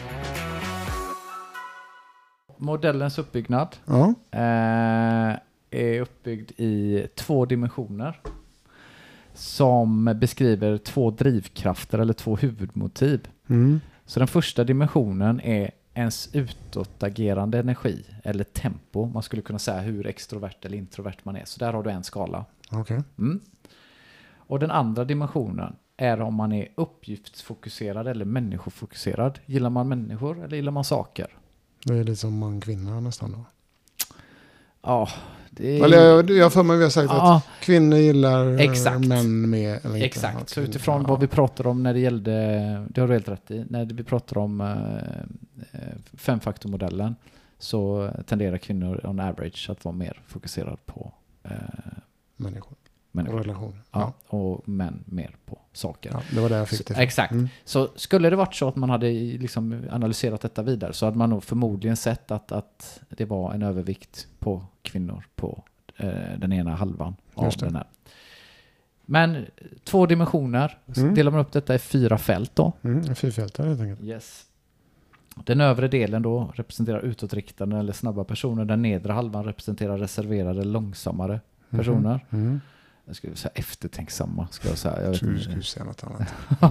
Speaker 1: Modellens uppbyggnad
Speaker 3: ja.
Speaker 1: eh, är uppbyggd i två dimensioner som beskriver två drivkrafter eller två huvudmotiv.
Speaker 3: Mm.
Speaker 1: Så den första dimensionen är ens utåtagerande energi eller tempo. Man skulle kunna säga hur extrovert eller introvert man är. Så där har du en skala.
Speaker 3: Okay.
Speaker 1: Mm. Och den andra dimensionen är om man är uppgiftsfokuserad eller människofokuserad. Gillar man människor eller gillar man saker?
Speaker 3: Det är lite som man-kvinna nästan då.
Speaker 1: Ja, det är...
Speaker 3: Eller jag, jag för mig vi har sagt
Speaker 1: ja.
Speaker 3: att kvinnor gillar
Speaker 1: Exakt.
Speaker 3: män med eller inte.
Speaker 1: Exakt,
Speaker 3: Ja,
Speaker 1: så utifrån ja. vad vi pratar om när det gällde, det har du helt rätt i, när vi pratar om eh, femfaktormodellen så tenderar kvinnor on average att vara mer fokuserad på eh,
Speaker 3: människor.
Speaker 1: människor.
Speaker 3: Och relationer.
Speaker 1: Ja, ja, och män mer på saker.
Speaker 3: Ja, det var där jag fick det.
Speaker 1: Så, exakt. Mm. Så skulle det varit så att man hade liksom analyserat detta vidare så hade man nog förmodligen sett att, att det var en övervikt på kvinnor på eh, den ena halvan av den här. Men två dimensioner. Mm. Delar man upp detta i fyra fält då.
Speaker 3: Mm, fyrfältare helt enkelt.
Speaker 1: Yes. Den övre delen då representerar utåtriktade eller snabba personer. Den nedre halvan representerar reserverade, långsammare personer.
Speaker 3: Mm. Mm.
Speaker 1: Jag skulle säga eftertänksamma. Ska jag säga. Jag vet
Speaker 3: du
Speaker 1: inte.
Speaker 3: skulle säga något annat.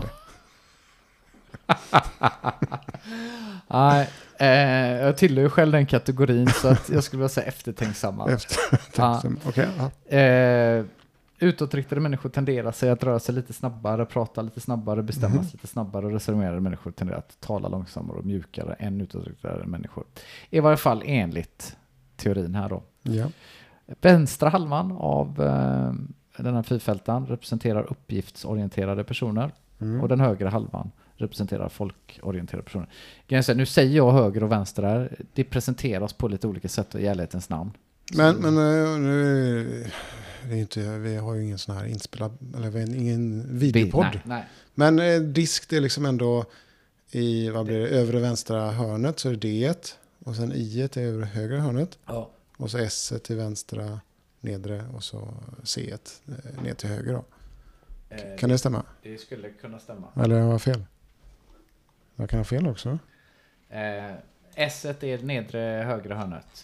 Speaker 1: Nej, eh, jag tillhör ju själv den kategorin så att jag skulle vilja säga eftertänksamma.
Speaker 3: Eftertänksamma,
Speaker 1: ja.
Speaker 3: okej. Okay,
Speaker 1: eh, utåtriktade människor tenderar sig att röra sig lite snabbare, prata lite snabbare, bestämmas mm. lite snabbare och reserverade människor tenderar att tala långsammare och mjukare än utåtriktade människor. I varje fall enligt teorin här då.
Speaker 3: Ja.
Speaker 1: Vänstra halvan av eh, den här fyrfältan representerar uppgiftsorienterade personer mm. och den högra halvan representerar folkorienterade personer. Nu säger jag höger och vänster här. Det presenteras på lite olika sätt i ärlighetens namn.
Speaker 3: Men, men nu det är inte, vi har ju ingen sån här inspelad, eller ingen videopodd.
Speaker 1: Nej, nej.
Speaker 3: Men eh, disk det är liksom ändå i, vad blir det, övre vänstra hörnet så är det D ett och sen I är övre högra hörnet.
Speaker 1: Ja.
Speaker 3: Och så S till vänstra nedre och så C eh, ner till höger då.
Speaker 1: Eh,
Speaker 3: kan det stämma?
Speaker 1: Det skulle kunna stämma.
Speaker 3: Eller jag har fel? Jag kan ha fel också.
Speaker 1: Eh, S är nedre högra hörnet.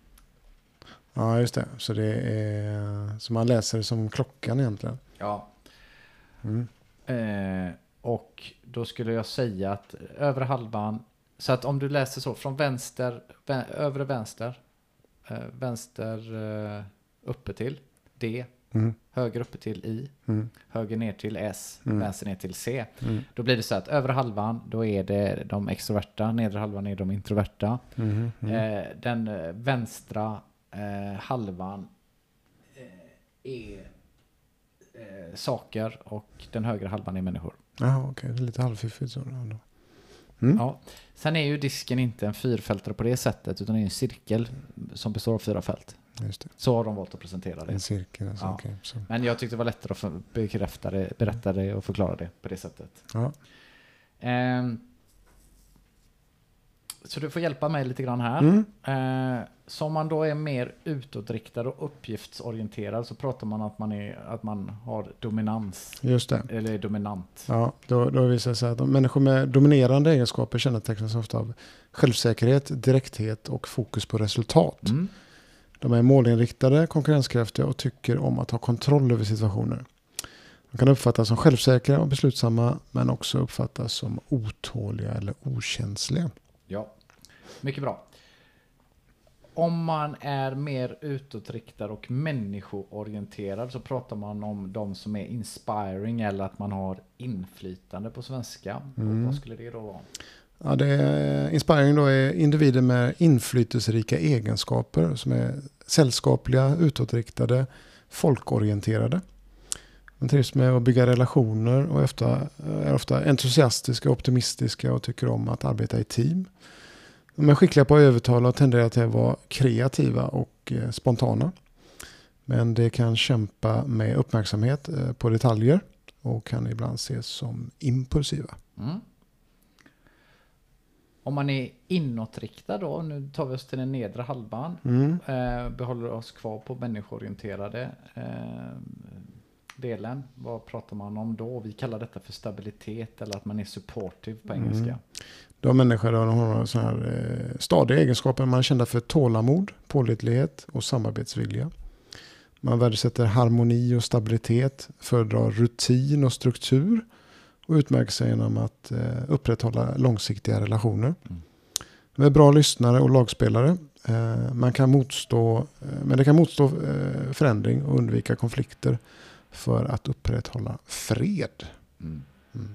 Speaker 3: Ja, just det. Så det är så man läser det som klockan egentligen.
Speaker 1: Ja.
Speaker 3: Mm.
Speaker 1: Eh, och då skulle jag säga att övre halvan, så att om du läser så från vänster, vä, övre vänster, eh, vänster eh, uppe till D, mm. höger uppe till I, mm. höger ner till S, mm. vänster ner till C. Mm. Då blir det så att övre halvan, då är det de extroverta, nedre halvan är de introverta.
Speaker 3: Mm. Mm.
Speaker 1: Eh, den vänstra eh, halvan eh, är eh, saker och den högra halvan är människor.
Speaker 3: Ja, okej. Okay. Det är lite halvfiffigt så. Mm.
Speaker 1: Ja. Sen är ju disken inte en fyrfältare på det sättet utan det är en cirkel som består av fyra fält.
Speaker 3: Just det.
Speaker 1: Så har de valt att presentera det.
Speaker 3: En cirkel, alltså,
Speaker 1: ja.
Speaker 3: okay, så.
Speaker 1: Men jag tyckte det var lättare att bekräfta det, berätta det och förklara det på det sättet.
Speaker 3: Ja.
Speaker 1: Um, så du får hjälpa mig lite grann här.
Speaker 3: Mm.
Speaker 1: Uh, som man då är mer utåtriktad och uppgiftsorienterad så pratar man att man, är, att man har dominans.
Speaker 3: Just det.
Speaker 1: Eller är dominant.
Speaker 3: Ja, då, då visar det sig att de människor med dominerande egenskaper kännetecknas ofta av självsäkerhet, direkthet och fokus på resultat.
Speaker 1: Mm.
Speaker 3: De är målinriktade, konkurrenskraftiga och tycker om att ha kontroll över situationer. De kan uppfattas som självsäkra och beslutsamma men också uppfattas som otåliga eller okänsliga.
Speaker 1: Ja, mycket bra. Om man är mer utåtriktad och människoorienterad så pratar man om de som är inspiring eller att man har inflytande på svenska. Mm. Vad skulle det då vara?
Speaker 3: Ja, det är, inspiring då är individer med inflytelserika egenskaper som är sällskapliga, utåtriktade, folkorienterade. De trivs med att bygga relationer och ofta, är ofta entusiastiska, optimistiska och tycker om att arbeta i team. De är skickliga på att övertala och tenderar till att vara kreativa och eh, spontana. Men det kan kämpa med uppmärksamhet eh, på detaljer och kan ibland ses som impulsiva.
Speaker 1: Mm. Om man är inåtriktad då, nu tar vi oss till den nedre halvan,
Speaker 3: Mm.
Speaker 1: eh, behåller oss kvar på människoorienterade eh, delen. Vad pratar man om då? Vi kallar detta för stabilitet eller att man är supportive på engelska.
Speaker 3: Mm. De människor de har sån här eh, stadiga egenskaper. Man är kända för tålamod, pålitlighet och samarbetsvilja. Man värdesätter harmoni och stabilitet, föredrar rutin och struktur och utmärker sig genom att eh, upprätthålla långsiktiga relationer.
Speaker 1: Mm.
Speaker 3: De är bra lyssnare och lagspelare. Eh, man kan motstå, eh, men det kan motstå eh, förändring och undvika konflikter för att upprätthålla fred.
Speaker 1: Mm.
Speaker 3: Mm.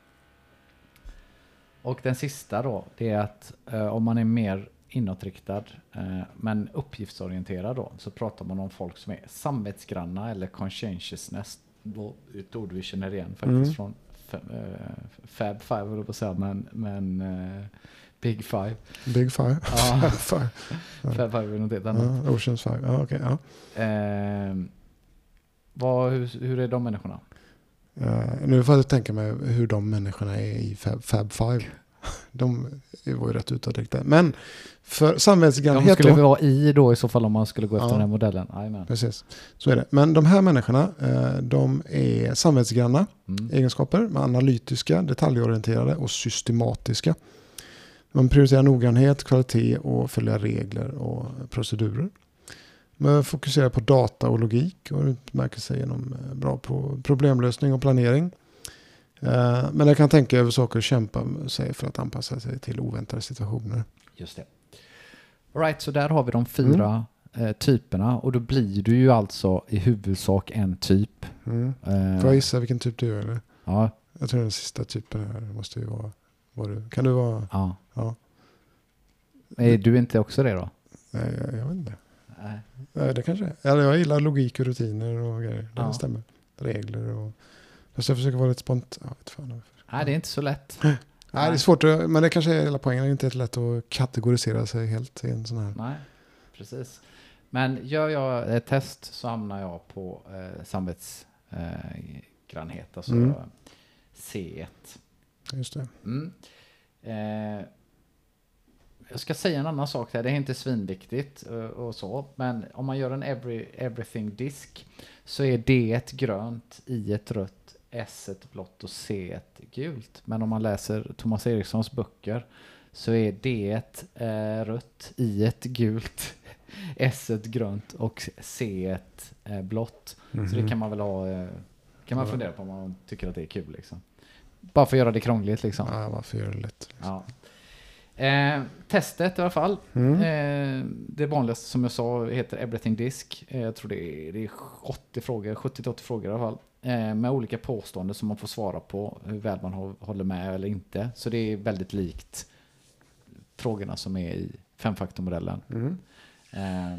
Speaker 1: Och den sista då, det är att eh, om man är mer inåtriktad eh, men uppgiftsorienterad då, så pratar man om folk som är samvetsgranna eller conscientiousness. Då, ett ord vi känner igen faktiskt
Speaker 3: Mm.
Speaker 1: från f- eh, Fab Five, eller på att säga, men, men eh, Big Five.
Speaker 3: Big Five.
Speaker 1: Ja.
Speaker 3: Five.
Speaker 1: Fab Five är något helt annat.
Speaker 3: Ja, Oceans Five. Ja, okay, ja.
Speaker 1: Eh, vad, hur, hur är de människorna?
Speaker 3: Uh, nu får jag tänka mig hur de människorna är i Fab, Fab Five. De var ju rätt utåtriktade. Men för samvetsgrannhet
Speaker 1: De skulle
Speaker 3: då,
Speaker 1: vara i då i så fall om man skulle gå efter
Speaker 3: Ja.
Speaker 1: den här modellen. Amen.
Speaker 3: precis, så är det. Men de här människorna, uh, de är samvetsgranna
Speaker 1: Mm.
Speaker 3: egenskaper, med analytiska, detaljorienterade och systematiska. De prioriterar noggrannhet, kvalitet och följer regler och procedurer. De fokuserar på data och logik och utmärker sig genom bra på problemlösning och planering. Eh, Men jag kan tänka över saker och kämpa sig för att anpassa sig till oväntade situationer.
Speaker 1: Just det. All right, så där har vi de fyra eh, typerna och då blir du ju alltså i huvudsak en typ.
Speaker 3: Mm.
Speaker 1: Eh,
Speaker 3: Får jag gissa vilken typ du är? Eller?
Speaker 1: ja,
Speaker 3: Jag tror den sista typen här måste ju vara... Vad du, kan du vara...
Speaker 1: ja.
Speaker 3: Ja.
Speaker 1: Är du inte också det då?
Speaker 3: Nej, jag, jag vet inte.
Speaker 1: Nej.
Speaker 3: Nej, det kanske är. Eller jag gillar logik och rutiner och grejer. Det
Speaker 1: Ja.
Speaker 3: stämmer. Regler och... Fast jag försöker vara lite spontan. Jag vet fan.
Speaker 1: Nej, det är inte så lätt.
Speaker 3: Nej, det är svårt. att- Men det kanske är hela poängen. Det är inte helt lätt att kategorisera sig helt i en sån här...
Speaker 1: Nej, precis. Men gör jag ett test så hamnar jag på eh, samvetsgrannhet, alltså
Speaker 3: Mm.
Speaker 1: C ett.
Speaker 3: Just det.
Speaker 1: Mm. Eh, jag ska säga en annan sak här, det är inte svinviktigt och, och så, men om man gör en every, everything disk så är D ett grönt, I ett rött, S ett blått och C ett gult. Men om man läser Thomas Erikssons böcker så är D ett eh, rött, I ett gult, S ett grönt och C ett eh, blått.
Speaker 3: Mm-hmm.
Speaker 1: Så det kan man väl ha, eh, kan man
Speaker 3: Ja.
Speaker 1: fundera på om man tycker att det är kul liksom. Bara för att göra det krångligt liksom.
Speaker 3: Ja, varför gör det lätt?
Speaker 1: Ja. Eh, testet i alla fall.
Speaker 3: Mm.
Speaker 1: Eh, det vanligaste som jag sa heter Everything Disk. Eh, jag tror det är, det är åttio frågor, sjuttio till åttio frågor i alla fall. Eh, med olika påståenden som man får svara på hur väl man hå- håller med eller inte. Så det är väldigt likt frågorna som är i femfaktormodellen.
Speaker 3: Mm.
Speaker 1: Eh,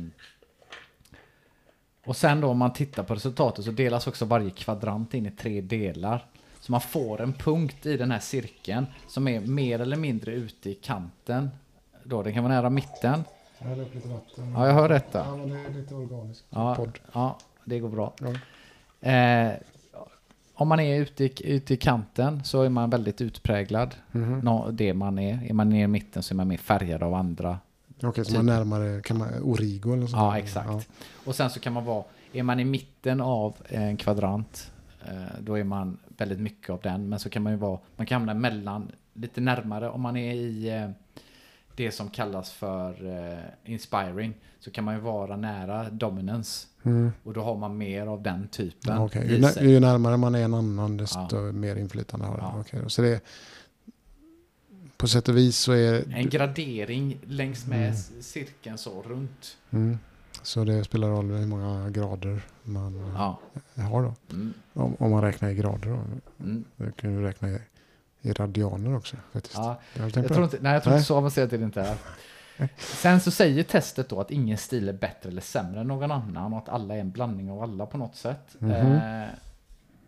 Speaker 1: och sen då om man tittar på resultatet så delas också varje kvadrant in i tre delar. Så man får en punkt i den här cirkeln som är mer eller mindre ute i kanten. Då, den kan vara nära mitten.
Speaker 3: Jag häller upp lite vatten.
Speaker 1: Ja, jag hör detta.
Speaker 3: Ja, men det är lite organiskt.
Speaker 1: Ja,
Speaker 3: Podd.
Speaker 1: ja det går bra.
Speaker 3: Ja.
Speaker 1: Eh, om man är ute i, ute i kanten så är man väldigt utpräglad.
Speaker 3: Mhm.
Speaker 1: Nå, det man är. Är man nere i mitten så är man mer färgad av andra.
Speaker 3: Okej, så
Speaker 1: Typ.
Speaker 3: man närmare, kan man, origo eller sånt
Speaker 1: Ja,
Speaker 3: där?
Speaker 1: exakt.
Speaker 3: Ja.
Speaker 1: Och sen så kan man vara, är man i mitten av en kvadrant, eh, då är man väldigt mycket av den. Men så kan man ju vara, man kan hamna mellan, lite närmare. Om man är i eh, det som kallas för eh, inspiring, så kan man ju vara nära dominance.
Speaker 3: Mm.
Speaker 1: Och då har man mer av den typen
Speaker 3: Ja, okej.
Speaker 1: i
Speaker 3: Ju, nä-
Speaker 1: sig.
Speaker 3: ju närmare man är en annan, desto
Speaker 1: Ja.
Speaker 3: mer inflytande har den.
Speaker 1: Ja.
Speaker 3: Okej, så det är, på sätt och vis så är...
Speaker 1: En gradering längs med
Speaker 3: Mm.
Speaker 1: s- cirkeln så runt.
Speaker 3: Mm. Så det spelar roll hur många grader man eh,
Speaker 1: Ja.
Speaker 3: har då.
Speaker 1: Mm.
Speaker 3: Om, om man räknar i grader då.
Speaker 1: Mm.
Speaker 3: Du kan ju räkna i, i radianer också faktiskt.
Speaker 1: Ja.
Speaker 3: Jag har
Speaker 1: Jag
Speaker 3: tänkt på
Speaker 1: tror
Speaker 3: det.
Speaker 1: inte, nej, jag tror
Speaker 3: Nej.
Speaker 1: inte så avancerat är det inte här. Sen så säger testet då att ingen stil är bättre eller sämre än någon annan och att alla är en blandning av alla på något sätt.
Speaker 3: Mhm.
Speaker 1: Eh,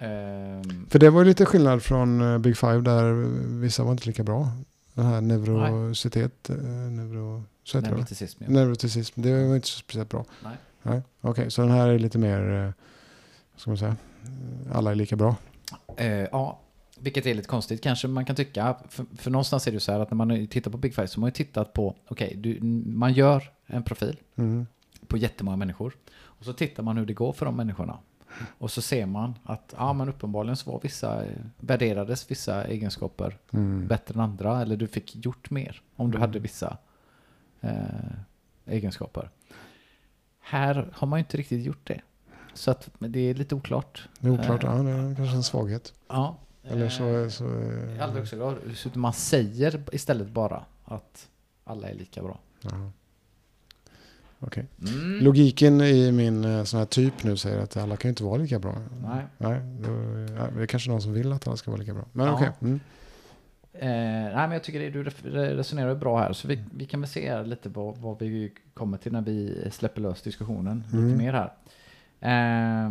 Speaker 1: Ehm,
Speaker 3: För det var ju lite skillnad från eh, Big Five där vissa var inte lika bra. Den här neurositet, eh, neuro, så heter det.
Speaker 1: Neuroticism, ja.
Speaker 3: Neuroticism, det var inte så speciellt bra.
Speaker 1: Nej.
Speaker 3: Nej. Okej, okay, så den här är lite mer, eh, vad ska man säga, alla är lika bra.
Speaker 1: Eh, ja, vilket är lite konstigt kanske man kan tycka. För, för någonstans är det ju så här att när man tittar på Big Five så har man ju tittat på, okej, okay, man gör en profil
Speaker 3: Mm.
Speaker 1: på jättemånga människor. Och så tittar man hur det går för de människorna. Och så ser man att ja, men uppenbarligen så var vissa, värderades vissa egenskaper
Speaker 3: Mm.
Speaker 1: bättre än andra. Eller du fick gjort mer om du
Speaker 3: Mm.
Speaker 1: hade vissa eh, egenskaper. Här har man ju inte riktigt gjort det. Så att men det är lite oklart.
Speaker 3: Det är oklart,
Speaker 1: Eh,
Speaker 3: ja, det är kanske en svaghet.
Speaker 1: Ja.
Speaker 3: Eller så,
Speaker 1: eh,
Speaker 3: så
Speaker 1: I allra högsta grad. Så man säger istället bara att alla är lika bra.
Speaker 3: ja. Okej.
Speaker 1: Mm.
Speaker 3: Logiken i min eh, sån här typ nu säger att alla kan ju inte vara lika bra.
Speaker 1: Nej.
Speaker 3: Nej, då, ja, det är kanske någon som vill att alla ska vara lika bra. Men
Speaker 1: Ja.
Speaker 3: okej. Mm.
Speaker 1: Eh, nej, men jag tycker det, du resonerar bra här. Så vi, vi kan väl se här lite vad, vad vi kommer till när vi släpper lös diskussionen.
Speaker 3: Mm.
Speaker 1: Lite mer här. Eh,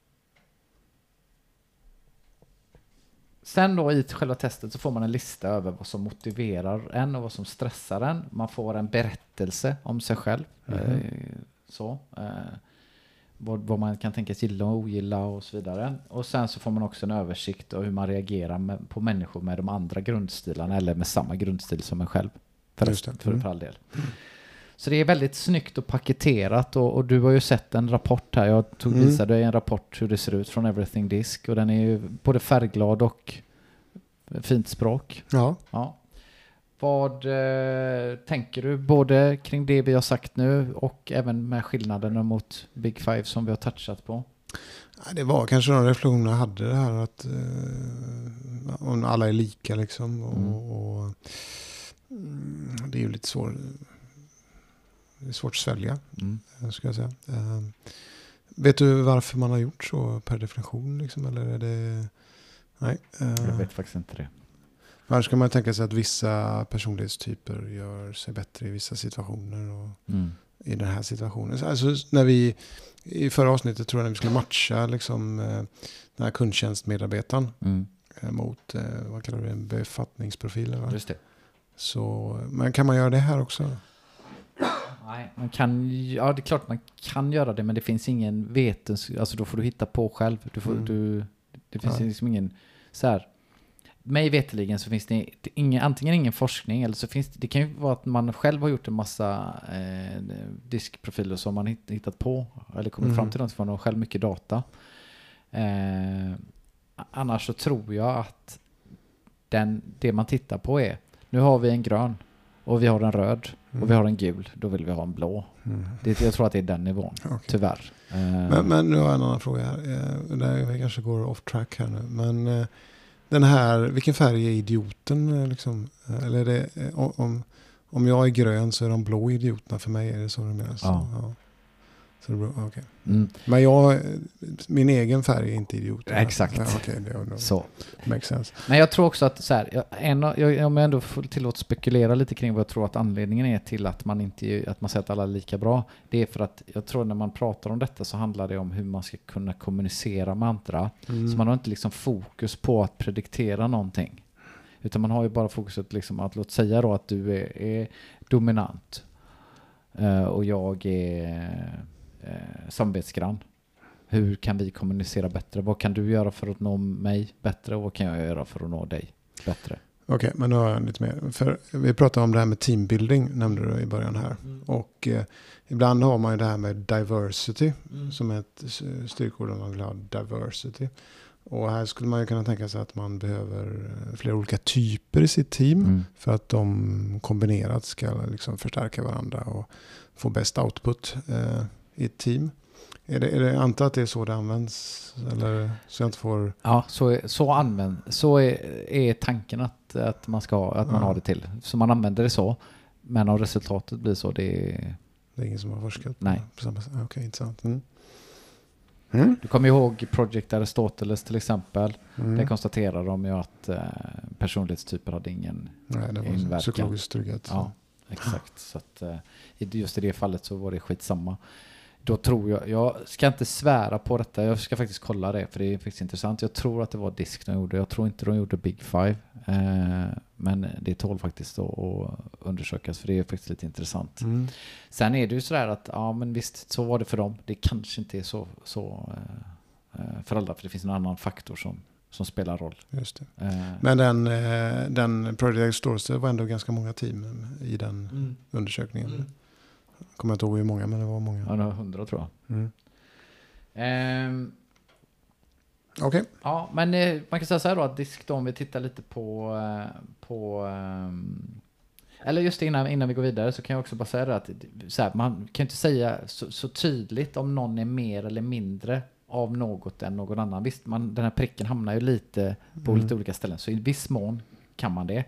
Speaker 1: sen då i själva testet så får man en lista över vad som motiverar en och vad som stressar en. Man får en berättelse om sig själv.
Speaker 3: Mhm.
Speaker 1: Eh, så. Eh, vad, vad man kan tänkas gilla och ogilla och så vidare. Och sen så får man också en översikt av hur man reagerar med, på människor med de andra grundstilarna eller med samma grundstil som en själv. För,
Speaker 3: Just det.
Speaker 1: för,
Speaker 3: Mm.
Speaker 1: för all del. Så det är väldigt snyggt och paketerat och, och du har ju sett en rapport här. Jag tog
Speaker 3: Mm.
Speaker 1: visade dig en rapport hur det ser ut från Everything Disk och den är ju både färgglad och fint språk.
Speaker 3: Ja.
Speaker 1: Ja. Vad eh, tänker du både kring det vi har sagt nu och även med skillnaderna mot Big Five som vi har touchat på?
Speaker 3: Ja, det var kanske de reflektioner jag hade det här att eh, om alla är lika liksom. Och,
Speaker 1: Mm.
Speaker 3: och, mm, det är ju lite svårt, det är svårt att svälja,
Speaker 1: Mm.
Speaker 3: ska jag säga. Eh, vet du varför man har gjort så per definition? Liksom, eller är det... Nej. Eh,
Speaker 1: Jag vet faktiskt inte det.
Speaker 3: Varför ska man tänka sig att vissa personlighetstyper gör sig bättre i vissa situationer och
Speaker 1: Mm.
Speaker 3: i den här situationen? Så alltså, när vi i förra avsnittet tror jag när vi skulle matcha liksom, eh, den här kundtjänstmedarbetaren
Speaker 1: Mm.
Speaker 3: eh, mot, eh, vad kallar du det, en befattningsprofil? Va?
Speaker 1: Just det.
Speaker 3: Så, men kan man göra det här också?
Speaker 1: Nej, man kan, ja det är klart man kan göra det men det finns ingen vetenskap, alltså då får du hitta på själv. Du får,
Speaker 3: Mm.
Speaker 1: du, det finns
Speaker 3: Ja.
Speaker 1: liksom ingen så här. Mig veteligen så finns det ingen, antingen ingen forskning eller så finns det, det kan ju vara att man själv har gjort en massa eh, diskprofiler som man hitt, hittat på eller kommit
Speaker 3: Mm.
Speaker 1: fram till något från och själv mycket data. Eh, annars så tror jag att den, det man tittar på är, nu har vi en grön och vi har en röd
Speaker 3: Mm.
Speaker 1: och vi har en gul, då vill vi ha en blå.
Speaker 3: Mm.
Speaker 1: Det, jag tror att det är den nivån,
Speaker 3: Okej.
Speaker 1: tyvärr. Eh,
Speaker 3: Men, men nu har jag en annan fråga här. Eh, där vi kanske går off track här nu. Men eh, den här, vilken färg är idioten? eh, Liksom? Eh, Eller är det, eh, om, om jag är grön så är de blå idioterna för mig? Är det så du menar? Så,
Speaker 1: Ja.
Speaker 3: ja. Så det beror, okay.
Speaker 1: mm,
Speaker 3: Men jag, min egen färg är inte idiot.
Speaker 1: Exakt.
Speaker 3: Ja, okay, det, det
Speaker 1: så.
Speaker 3: makes sense.
Speaker 1: Men jag tror också att så här, jag, en, av- jag, om jag ändå får tillåt spekulera lite kring vad jag tror att anledningen är till att man inte att man säger att alla är lika bra. Det är för att jag tror när man pratar om detta så handlar det om hur man ska kunna kommunicera med andra.
Speaker 3: Mm.
Speaker 1: Så man har inte liksom fokus på att prediktera någonting. Utan man har ju bara fokuset liksom att låt säga då att du är, är dominant. Eh, och jag är eh, samvetsgrann. Hur kan vi kommunicera bättre? Vad kan du göra för att nå mig bättre? Och vad kan jag göra för att nå dig bättre?
Speaker 3: Okej, men nu har jag lite mer. För vi pratade om det här med teambuilding, nämnde du i början här.
Speaker 1: Mm.
Speaker 3: Och eh, ibland har man ju det här med diversity
Speaker 1: Mm.
Speaker 3: som är ett s- styrkord om man vill ha diversity. Och här skulle man ju kunna tänka sig att man behöver eh, flera olika typer i sitt team
Speaker 1: Mm.
Speaker 3: för att de kombinerat ska liksom förstärka varandra och få bäst output eh, i ett team. Är det, är det, jag antar att det är så det används? Eller så jag inte får...
Speaker 1: Ja, så, är- så, använd, så är, är tanken att, att man, ska, att man
Speaker 3: Ja.
Speaker 1: har det till. Så man använder det så. Men om resultatet blir så, det är...
Speaker 3: Det är ingen som har forskat på
Speaker 1: Nej.
Speaker 3: på samma sätt. Okej, intressant. Mm. Mm.
Speaker 1: Du kommer ihåg Project Aristoteles till exempel.
Speaker 3: Mm.
Speaker 1: Där konstaterar de ju att eh, personlighetstyper hade ingen...
Speaker 3: Nej, det var
Speaker 1: inverkan.
Speaker 3: psykologisk trygghet.
Speaker 1: Ja, exakt. Så att, eh, i- just i det fallet så var det skitsamma. då tror jag, jag ska inte svära på detta, jag ska faktiskt kolla det för det är faktiskt intressant. Jag tror att det var disk de gjorde, jag tror inte de gjorde Big Five. Eh, men det tål faktiskt att, att undersökas för det är faktiskt lite intressant.
Speaker 3: Mm.
Speaker 1: Sen är det ju sådär att, ja men visst så var det för dem. Det kanske inte är så, så eh, för alla för det finns en annan faktor som, som spelar roll.
Speaker 3: Just det.
Speaker 1: Eh,
Speaker 3: Men den, eh, den Project Storster var ändå ganska många team i den
Speaker 1: mm.
Speaker 3: undersökningen.
Speaker 1: Mm.
Speaker 3: Kommer jag inte ihåg hur många, men det var många.
Speaker 1: Ja, det var hundra tror jag.
Speaker 3: Mm.
Speaker 1: Eh,
Speaker 3: Okej. Okay.
Speaker 1: Ja, men eh, man kan säga så här då att disk då, om vi tittar lite på eh, på eh, eller just innan, innan vi går vidare så kan jag också bara säga det att så här, man kan inte säga så, så tydligt om någon är mer eller mindre av något än någon annan. Visst, man, den här pricken hamnar ju lite på
Speaker 3: Mm.
Speaker 1: lite olika ställen så i viss mån kan man det.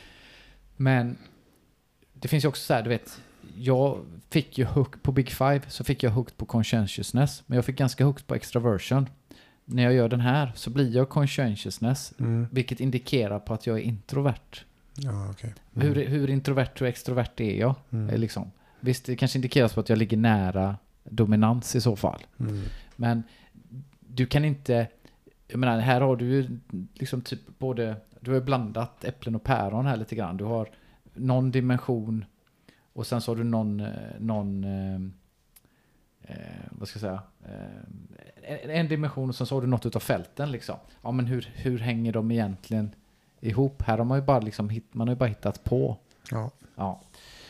Speaker 1: Men det finns ju också så här, du vet, jag fick ju hook på Big Five så fick jag hooked på conscientiousness, men jag fick ganska hooked på extraversion. När jag gör den här så blir jag conscientiousness,
Speaker 3: Mm.
Speaker 1: vilket indikerar på att jag är introvert.
Speaker 3: Ja, okej. Okay.
Speaker 1: Hur, hur introvert och extrovert är jag?
Speaker 3: Mm.
Speaker 1: Liksom. Visst, det kanske indikeras på att jag ligger nära dominans i så fall.
Speaker 3: Mm.
Speaker 1: Men du kan inte, jag menar, här har du ju liksom typ både, du har ju blandat äpplen och päron här lite grann. Du har någon dimension och sen så har du någon, någon eh, vad ska jag säga, eh, en, en dimension och sen så har du något utav fälten liksom. Ja, men hur, hur hänger de egentligen ihop? Här har man ju bara liksom hit, man har ju bara hittat på.
Speaker 3: Ja.
Speaker 1: Ja.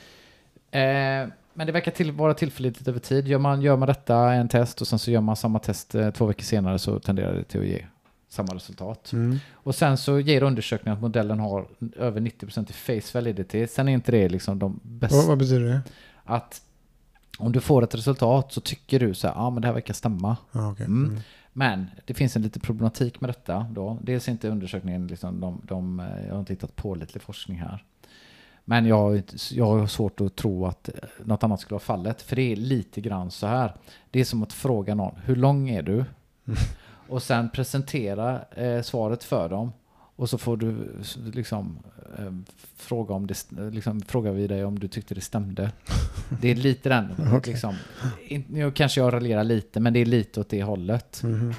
Speaker 1: Eh, men det verkar till, vara tillförlitligt över tid. Gör man, gör man detta en test och sen så gör man samma test eh, två veckor senare så tenderar det till att ge samma resultat.
Speaker 3: Mm.
Speaker 1: Och sen så ger undersökningen att modellen har över nittio procent i face validity. Sen är inte det liksom de bästa.
Speaker 3: Vad, vad betyder det?
Speaker 1: Att om du får ett resultat så tycker du så här, ja ah, men det här verkar stämma.
Speaker 3: Ah, okay.
Speaker 1: Mm.
Speaker 3: Mm.
Speaker 1: Men det finns en lite problematik med detta då. Dels är inte undersökningen liksom, de, de, jag har inte hittat pålitlig forskning här. Men jag har, jag har svårt att tro att något annat skulle vara fallet. För det är lite grann så här. Det är som att fråga någon, hur lång är du?
Speaker 3: Mm.
Speaker 1: Och sen presentera eh, svaret för dem. Och så får du liksom eh, fråga om det, liksom, frågar vi dig om du tyckte det stämde. Det är lite den.
Speaker 3: Okay.
Speaker 1: Liksom, in, nu kanske jag raljerar lite, men det är lite åt det hållet.
Speaker 3: Mm.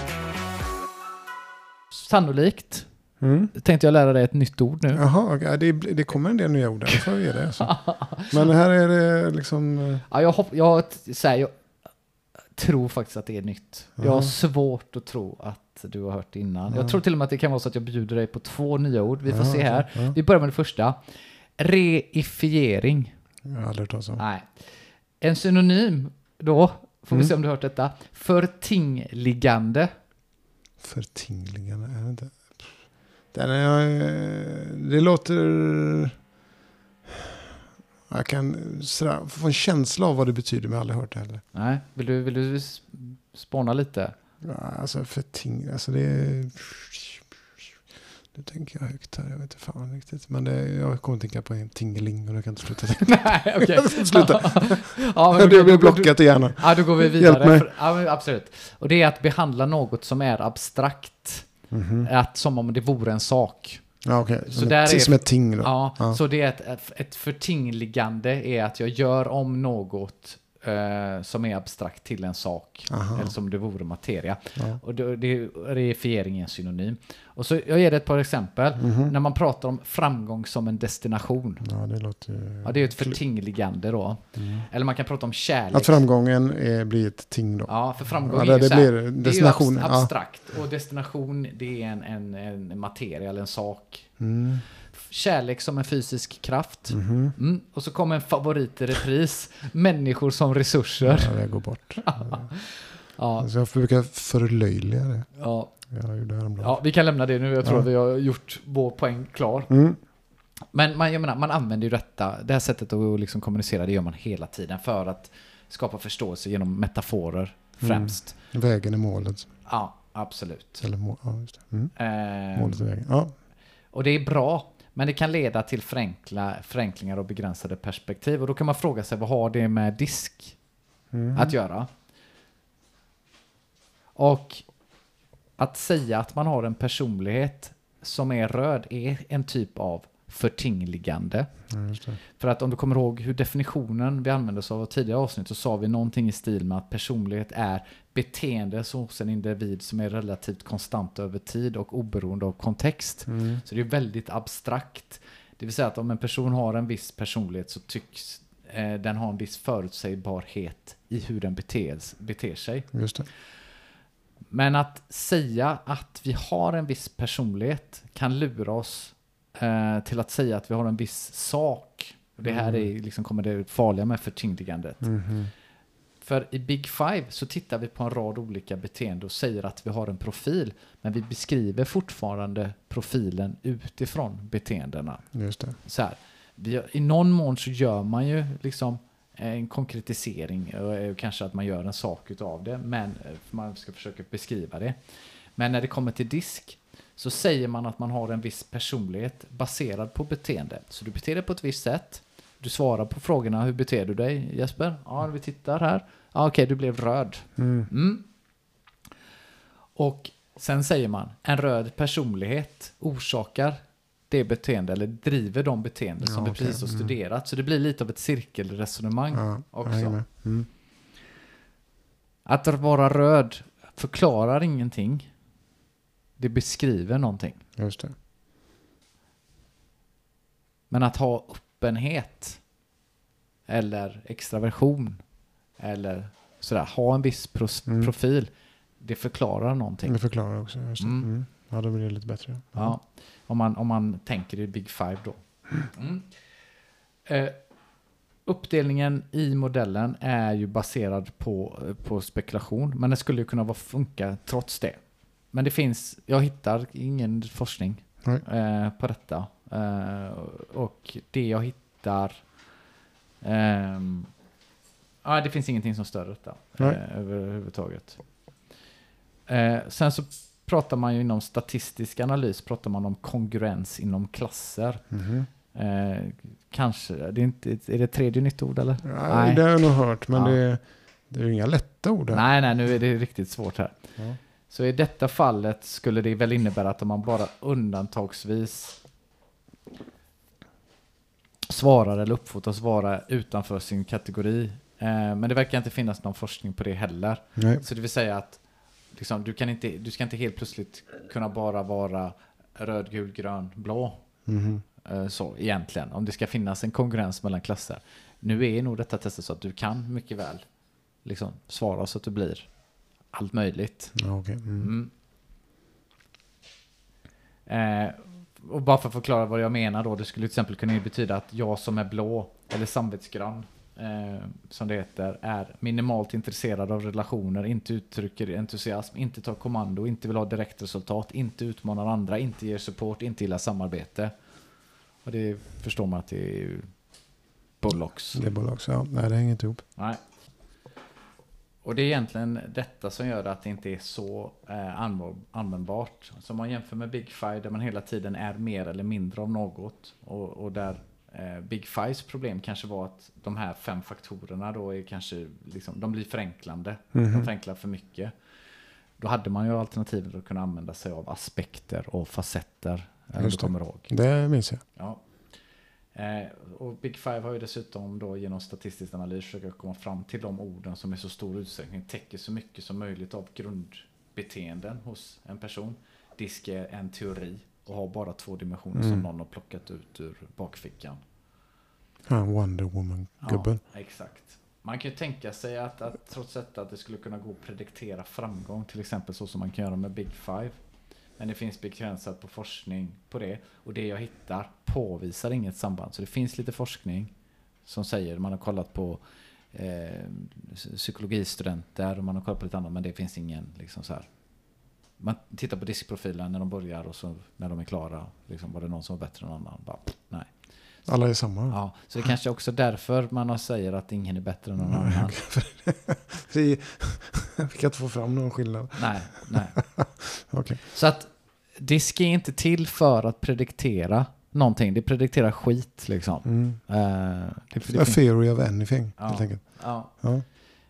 Speaker 1: Sannolikt.
Speaker 3: Mm.
Speaker 1: Tänkte jag lära dig ett nytt ord nu.
Speaker 3: Jaha, okay. det, det kommer en del nya ord. Så är det, alltså. Men här är det liksom...
Speaker 1: Ja, jag, hopp, jag, här, jag tror faktiskt att det är nytt.
Speaker 3: Aha.
Speaker 1: Jag har svårt att tro att du har hört det innan.
Speaker 3: Ja.
Speaker 1: Jag tror till och med att det kan vara så att jag bjuder dig på två nya ord. Vi får
Speaker 3: ja,
Speaker 1: se här.
Speaker 3: Ja.
Speaker 1: Vi börjar med det första. Reifiering.
Speaker 3: Jag har aldrig hört talas om.
Speaker 1: Nej. En synonym då, får
Speaker 3: Mm.
Speaker 1: vi se om du har hört detta. Förtingligande.
Speaker 3: Förtingligande, är det inte? Den är, det låter... Jag kan sådär, få en känsla av vad det betyder, men jag har aldrig hört det heller.
Speaker 1: Nej, vill du, vill du spåna lite?
Speaker 3: Ja, alltså förting... Alltså det är... Nu tänker jag högt här, jag vet inte fan riktigt. Men det, jag kommer att tänka på en tingeling och jag kan inte sluta tänka.
Speaker 1: Nej, okej.
Speaker 3: Okay. Sluta.
Speaker 1: Ja, men
Speaker 3: det blir blockat i hjärnan.
Speaker 1: Ja, då går vi
Speaker 3: Hjälp
Speaker 1: vidare.
Speaker 3: mig.
Speaker 1: För, ja, absolut. Och det är att behandla något som är abstrakt.
Speaker 3: Mm-hmm.
Speaker 1: Att som om det vore en sak.
Speaker 3: Ja, okej. Okay.
Speaker 1: Så
Speaker 3: Som,
Speaker 1: där
Speaker 3: ett,
Speaker 1: är-
Speaker 3: som ett ting då.
Speaker 1: Ja,
Speaker 3: Ja.
Speaker 1: så det är ett, ett förtingligande är att jag gör om något eh, som är abstrakt till en sak.
Speaker 3: Aha.
Speaker 1: Eller som det vore materia.
Speaker 3: Ja.
Speaker 1: Och det, det är reifiering är en synonym. Och så jag ger dig ett par exempel.
Speaker 3: Mhm.
Speaker 1: När man pratar om framgång som en destination.
Speaker 3: Ja, det låter ju...
Speaker 1: Ja, det är ett förtingligande då.
Speaker 3: Mm.
Speaker 1: Eller man kan prata om kärlek.
Speaker 3: Att framgången är, blir ett ting då.
Speaker 1: Ja, för framgång
Speaker 3: Ja,
Speaker 1: är
Speaker 3: det
Speaker 1: ju så här,
Speaker 3: blir
Speaker 1: det är ju
Speaker 3: destination,
Speaker 1: abs-
Speaker 3: ja.
Speaker 1: abstrakt. Och destination, det är en, en, en materia eller en sak.
Speaker 3: Mm.
Speaker 1: Kärlek som en fysisk kraft.
Speaker 3: Mhm.
Speaker 1: Mm. Och så kommer en favorit i repris. Människor som resurser.
Speaker 3: Ja, det går bort.
Speaker 1: Ja,
Speaker 3: Så jag brukar förlöjliga det.
Speaker 1: ja,
Speaker 3: Jag gjorde häromdagen.
Speaker 1: ja, vi kan lämna det nu. Jag tror
Speaker 3: Ja.
Speaker 1: att vi har gjort vår poäng klar.
Speaker 3: Mm.
Speaker 1: Men man, jag menar, man använder ju detta, det här sättet att liksom kommunicera, det gör man hela tiden för att skapa förståelse genom metaforer främst.
Speaker 3: Vägen är målet.
Speaker 1: Ja, absolut.
Speaker 3: Eller må- ja, just det. Mm.
Speaker 1: Eh,
Speaker 3: Målet är vägen. Ja.
Speaker 1: och det är bra, men det kan leda till förenkla, förenklingar och begränsade perspektiv. Och då kan man fråga sig, vad har det med disk
Speaker 3: Mm.
Speaker 1: att göra? Och att säga att man har en personlighet som är röd är en typ av förtingligande.
Speaker 3: Ja, just det.
Speaker 1: För att om du kommer ihåg hur definitionen vi använde oss av tidigare avsnitt, så sa vi någonting i stil med att personlighet är beteende hos en individ som är relativt konstant över tid och oberoende av kontext.
Speaker 3: Mm.
Speaker 1: Så det är väldigt abstrakt. Det vill säga att om en person har en viss personlighet så tycks eh, den ha en viss förutsägbarhet i hur den beter, beter sig.
Speaker 3: Just det.
Speaker 1: Men att säga att vi har en viss personlighet kan lura oss eh, till att säga att vi har en viss sak. Och det här är liksom, kommer det farliga med förtydligandet.
Speaker 3: Mm.
Speaker 1: För i Big Five så tittar vi på en rad olika beteenden och säger att vi har en profil. Men vi beskriver fortfarande profilen utifrån beteendena.
Speaker 3: Just det.
Speaker 1: Så här, vi, i någon mån så gör man ju liksom en konkretisering och kanske att man gör en sak utav det, men man ska försöka beskriva det. Men när det kommer till disk så säger man att man har en viss personlighet baserad på beteende. Så du beter dig på ett visst sätt. Du svarar på frågorna, hur beter du dig, Jesper? Ja, vi tittar här. Ja, okej, du blev röd.
Speaker 3: Mm.
Speaker 1: Mm. Och sen säger man, en röd personlighet orsakar det beteende eller driver de beteenden som
Speaker 3: Ja,
Speaker 1: vi
Speaker 3: okej.
Speaker 1: precis har
Speaker 3: Mm.
Speaker 1: studerat. Så det blir lite av ett cirkelresonemang
Speaker 3: Ja, jag hänger
Speaker 1: också.
Speaker 3: med. Mm.
Speaker 1: Att vara röd förklarar ingenting. Det beskriver någonting.
Speaker 3: Just det.
Speaker 1: Men att ha öppenhet eller extraversion eller sådär, ha en viss pros-
Speaker 3: Mm.
Speaker 1: profil, det förklarar någonting.
Speaker 3: Det förklarar också. Just det.
Speaker 1: Mm.
Speaker 3: Mm. Ja, då blir det lite bättre.
Speaker 1: Ja, om man, om man tänker i Big Five då. Mm. Eh, uppdelningen i modellen är ju baserad på, på spekulation, men det skulle ju kunna vara funka trots det. Men det finns, jag hittar ingen forskning
Speaker 3: Nej.
Speaker 1: eh, på detta. Eh, och det jag hittar, ehm, ja, det finns ingenting som stör detta
Speaker 3: Nej.
Speaker 1: eh, överhuvudtaget. Eh, sen så pratar man ju inom statistisk analys, pratar man om kongruens inom klasser.
Speaker 3: Mhm.
Speaker 1: Eh, kanske, det är, inte, är det ett tredje nytt ord eller?
Speaker 3: Ja, det har jag nog hört, men
Speaker 1: Ja.
Speaker 3: det, det är ju inga lätta ord här.
Speaker 1: Nej, nej, nu är det riktigt svårt här.
Speaker 3: Ja.
Speaker 1: Så i detta fallet skulle det väl innebära att om man bara undantagsvis svarar eller uppfordras vara utanför sin kategori. Eh, men det verkar inte finnas någon forskning på det heller.
Speaker 3: Nej.
Speaker 1: Så det vill säga att liksom, du, kan inte, du ska inte helt plötsligt kunna bara vara röd, gul, grön, blå.
Speaker 3: Mhm.
Speaker 1: Eh, så egentligen, om det ska finnas en konkurrens mellan klasser. Nu är nog detta testet så att du kan mycket väl liksom, svara så att du blir allt möjligt.
Speaker 3: Ja, okej. Mm.
Speaker 1: Mm. Eh, och bara för att förklara vad jag menar då, det skulle till exempel kunna betyda att jag som är blå eller samvetsgrann, eh, som det heter, är minimalt intresserad av relationer, inte uttrycker entusiasm, inte tar kommando, inte vill ha direkt resultat, inte utmanar andra, inte ger support, inte gillar samarbete. Och det förstår man att det är ju bollocks.
Speaker 3: Det är bolags, ja. Nej, det hänger inte ihop.
Speaker 1: Nej. Och det är egentligen detta som gör att det inte är så eh, användbart. Så om man jämför med Big Five där man hela tiden är mer eller mindre av något. Och, och där eh, Big Fives problem kanske var att de här fem faktorerna då är kanske, liksom, de blir förenklande.
Speaker 3: Mhm.
Speaker 1: De förenklar för mycket. Då hade man ju alternativet att kunna använda sig av aspekter och facetter. Om du
Speaker 3: Just det.
Speaker 1: kommer ihåg.
Speaker 3: Det minns jag.
Speaker 1: Ja. Eh, och Big Five har ju dessutom då genom statistisk analys försökt komma fram till de orden som i så stor utsträckning täcker så mycket som möjligt av grundbeteenden hos en person. Disk är en teori och har bara två dimensioner
Speaker 3: Mm.
Speaker 1: som någon har plockat ut ur bakfickan.
Speaker 3: Ja, Wonder Woman-gubben.
Speaker 1: Ja, exakt. Man kan ju tänka sig att, att trots detta att det skulle kunna gå att prediktera framgång, till exempel så som man kan göra med Big Five. Men det finns begränsat på forskning på det. Och det jag hittar påvisar inget samband. Så det finns lite forskning som säger, man har kollat på eh, psykologistudenter och man har kollat på lite annat, men det finns ingen liksom så här. Man tittar på diskprofilen när de börjar och så när de är klara. Liksom, var det någon som var bättre än någon annan? Bara, nej. Så,
Speaker 3: Alla är samma.
Speaker 1: ja, så det kanske också därför man säger att ingen är bättre än någon
Speaker 3: Nej,
Speaker 1: annan.
Speaker 3: Vi vi kan inte få fram någon skillnad.
Speaker 1: Nej, nej.
Speaker 3: Okej.
Speaker 1: Så att disk är inte till för att prediktera någonting. Det predikterar skit liksom.
Speaker 3: Mm.
Speaker 1: Uh, det, det
Speaker 3: A
Speaker 1: fin-
Speaker 3: theory of anything,
Speaker 1: Ja.
Speaker 3: helt enkelt.
Speaker 1: ja.
Speaker 3: Ja.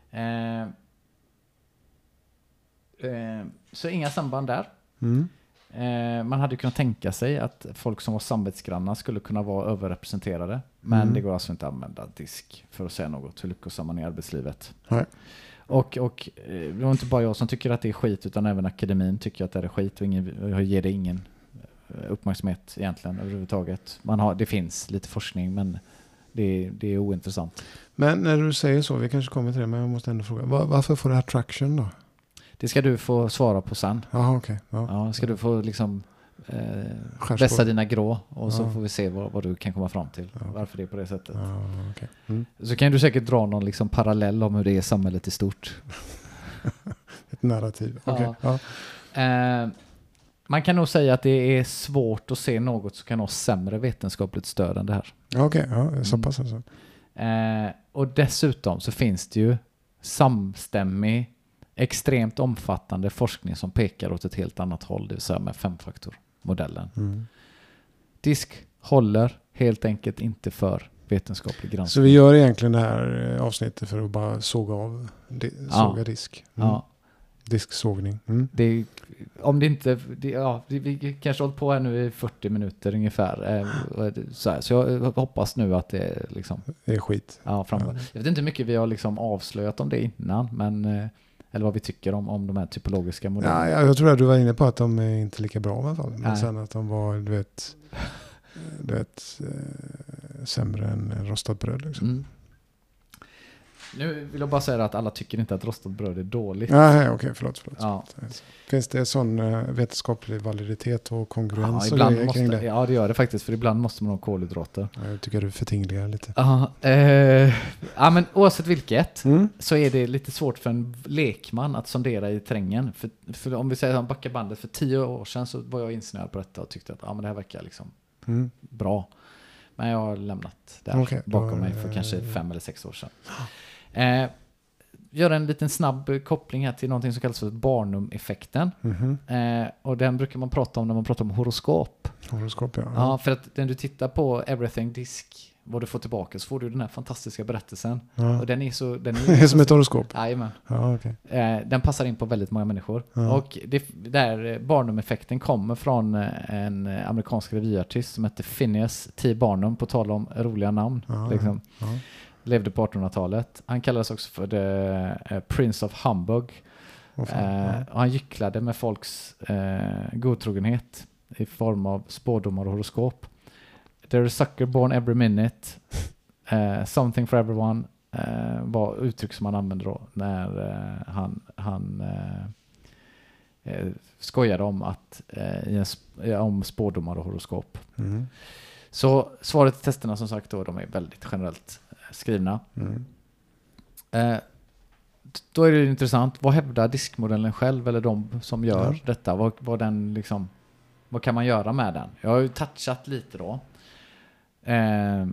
Speaker 1: Eh, eh, så inga samband där.
Speaker 3: Mm.
Speaker 1: Eh, man hade kunnat tänka sig att folk som var samvetsgrannar skulle kunna vara överrepresenterade. Men
Speaker 3: Mm.
Speaker 1: det går alltså inte att använda disk för att säga något hur lyckosamma man är i arbetslivet.
Speaker 3: Nej.
Speaker 1: Och, och det var inte bara jag som tycker att det är skit, utan även akademin tycker att det är skit och ingen, ger det ingen uppmärksamhet egentligen överhuvudtaget. Man har, det finns lite forskning, men det, det är ointressant.
Speaker 3: Men när du säger så, vi kanske kommer till det, men jag måste ändå fråga. Var, varför får det här traction då?
Speaker 1: Det ska du få svara på sen.
Speaker 3: Jaha, okej. Okay. Ja.
Speaker 1: Ja, ska du få liksom eh,
Speaker 3: Skärs
Speaker 1: vässa
Speaker 3: på.
Speaker 1: dina grå och så
Speaker 3: Ja.
Speaker 1: får vi se vad, vad du kan komma fram till.
Speaker 3: Ja.
Speaker 1: Varför det är på det sättet.
Speaker 3: Ja, okay. Mm.
Speaker 1: Så kan du säkert dra någon liksom parallell om hur det är i samhället i stort.
Speaker 3: Ett narrativ. Okay.
Speaker 1: Ja.
Speaker 3: Ja.
Speaker 1: Eh, man kan nog säga att det är svårt att se något som kan ha sämre vetenskapligt stöd än det här.
Speaker 3: Okej, okay. Ja, så pass alltså.
Speaker 1: Eh, och dessutom så finns det ju samstämmig, extremt omfattande forskning som pekar åt ett helt annat håll, det vill säga med femfaktormodellen.
Speaker 3: Mm.
Speaker 1: Disk håller helt enkelt inte för vetenskaplig granskning.
Speaker 3: Så vi gör egentligen det här avsnittet för att bara såga av di- såga
Speaker 1: Ja.
Speaker 3: disk. Mm.
Speaker 1: Ja,
Speaker 3: Disksågning. Mm.
Speaker 1: det är, om det inte, det, ja, vi, vi kanske har hållit på här nu i fyrtio minuter ungefär. Eh, så, här, så jag hoppas nu att det är liksom,
Speaker 3: Det är skit.
Speaker 1: ja, framåt.
Speaker 3: Ja.
Speaker 1: Jag vet inte hur mycket vi har liksom avslöjat om det innan, men eh, eller vad vi tycker om, om de här typologiska modellerna.
Speaker 3: Ja, jag tror att du var inne på att de är inte lika bra i alla fall. Men
Speaker 1: Nej.
Speaker 3: sen att de var, du vet, du vet eh, sämre än rostat bröd. Liksom.
Speaker 1: Mm. Nu vill jag bara säga att alla tycker inte att rostat bröd är dåligt.
Speaker 3: Nej, okej, okay, förlåt. förlåt.
Speaker 1: Ja.
Speaker 3: Finns det sån uh, vetenskaplig validitet och kongruens
Speaker 1: Ja,
Speaker 3: och
Speaker 1: ibland
Speaker 3: grejer
Speaker 1: måste,
Speaker 3: kring det?
Speaker 1: ja, det gör det faktiskt, för ibland måste man ha kolhydrater.
Speaker 3: Ja, jag tycker du förtingligar lite.
Speaker 1: Ja, eh, ja, men oavsett vilket
Speaker 3: Mm.
Speaker 1: så är det lite svårt för en lekman att sondera i terrängen. För, för om vi säger att backar bandet, för tio år sedan så var jag insnöad på detta och tyckte att ja, men det här verkar liksom
Speaker 3: Mm.
Speaker 1: bra. Men jag har lämnat det här
Speaker 3: Okej,
Speaker 1: bakom
Speaker 3: då,
Speaker 1: mig för
Speaker 3: eh,
Speaker 1: kanske fem eller sex år sedan. Eh, gör en liten snabb koppling här till någonting som kallas för Barnum-effekten.
Speaker 3: Mhm.
Speaker 1: Eh, och den brukar man prata om när man pratar om horoskop.
Speaker 3: Horoskop, ja.
Speaker 1: Ja, för att när du tittar på Everything Disk, vad du får tillbaka, så får du den här fantastiska berättelsen.
Speaker 3: Ja.
Speaker 1: Och den är så... Den
Speaker 3: Det är som ett
Speaker 1: så,
Speaker 3: horoskop.
Speaker 1: jajamän.
Speaker 3: Ja, okej.
Speaker 1: Eh, den passar in på väldigt många människor.
Speaker 3: Ja.
Speaker 1: Och det, där Barnum-effekten kommer från eh, en amerikansk revyartist som heter Phineas T. Barnum, på tal om roliga namn.
Speaker 3: Ja,
Speaker 1: liksom.
Speaker 3: ja.
Speaker 1: Levde på artonhundratalet. Han kallades också för the, uh, Prince of Humbug.
Speaker 3: Vad fan,
Speaker 1: Eh,
Speaker 3: ja.
Speaker 1: och han gycklade med folks eh, godtrogenhet i form av spådomar och horoskop. There's a sucker born every minute. Eh, something for everyone eh, var uttryck som han använde då när eh, han, han eh, eh, skojade om, att, eh, i en sp- om spådomar och horoskop.
Speaker 3: Mm.
Speaker 1: Så svaret till testerna som sagt då, de är väldigt generellt eh, skrivna.
Speaker 3: Mm.
Speaker 1: Eh, då är det intressant, vad hävdar diskmodellen själv eller de som gör
Speaker 3: Ja.
Speaker 1: detta? Vad, vad, den liksom, vad kan man göra med den? Jag har ju touchat lite då. Eh,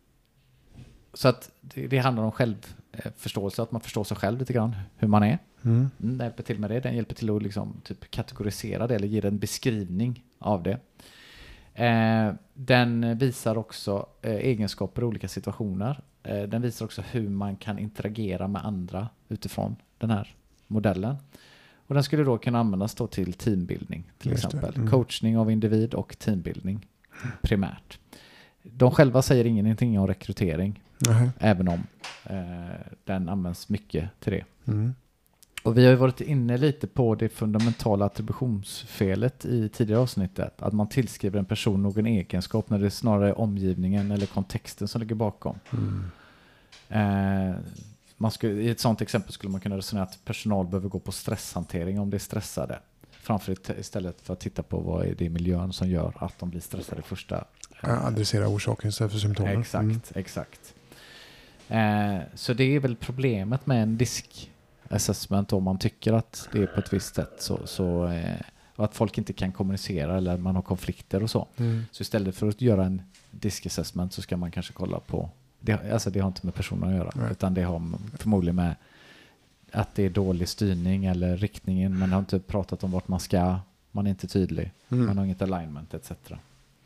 Speaker 1: så att det, det handlar om självförståelse, att man förstår sig själv lite grann, hur man är.
Speaker 3: Mm.
Speaker 1: Mm, den hjälper till med det. Den hjälper till att liksom, typ, kategorisera det eller ge en beskrivning av det. Eh, den visar också eh, egenskaper i olika situationer. Eh, den visar också hur man kan interagera med andra utifrån den här modellen. Och den skulle då kunna användas då till teambildning till
Speaker 3: Just det.
Speaker 1: exempel.
Speaker 3: Mm.
Speaker 1: Coachning av individ och teambildning primärt. De själva säger ingenting om rekrytering,
Speaker 3: Nej.
Speaker 1: även om eh, den används mycket till det.
Speaker 3: Mm.
Speaker 1: Och vi har ju varit inne lite på det fundamentala attributionsfelet i tidigare avsnittet. Att man tillskriver en person någon egenskap när det är snarare omgivningen eller kontexten som ligger bakom.
Speaker 3: Mm.
Speaker 1: Eh, man skulle, i ett sådant exempel skulle man kunna resonera att personal behöver gå på stresshantering om det är stressade. Framför it- istället för att titta på vad är det i miljön som gör att de blir stressade första.
Speaker 3: Ja, adressera orsaken istället för symptomen.
Speaker 1: Exakt,
Speaker 3: Mm.
Speaker 1: exakt. Eh, så det är väl problemet med en disk assessment om man tycker att det är på ett visst sätt så, så eh, och att folk inte kan kommunicera eller man har konflikter och så.
Speaker 3: Mm.
Speaker 1: Så istället för att göra en disk assessment så ska man kanske kolla på det, alltså det har inte med personen att göra.
Speaker 3: Nej.
Speaker 1: Utan det har förmodligen med att det är dålig styrning eller riktningen. Man har inte pratat om vart man ska. Man är inte tydlig.
Speaker 3: Mm.
Speaker 1: Man har inget alignment et cetera.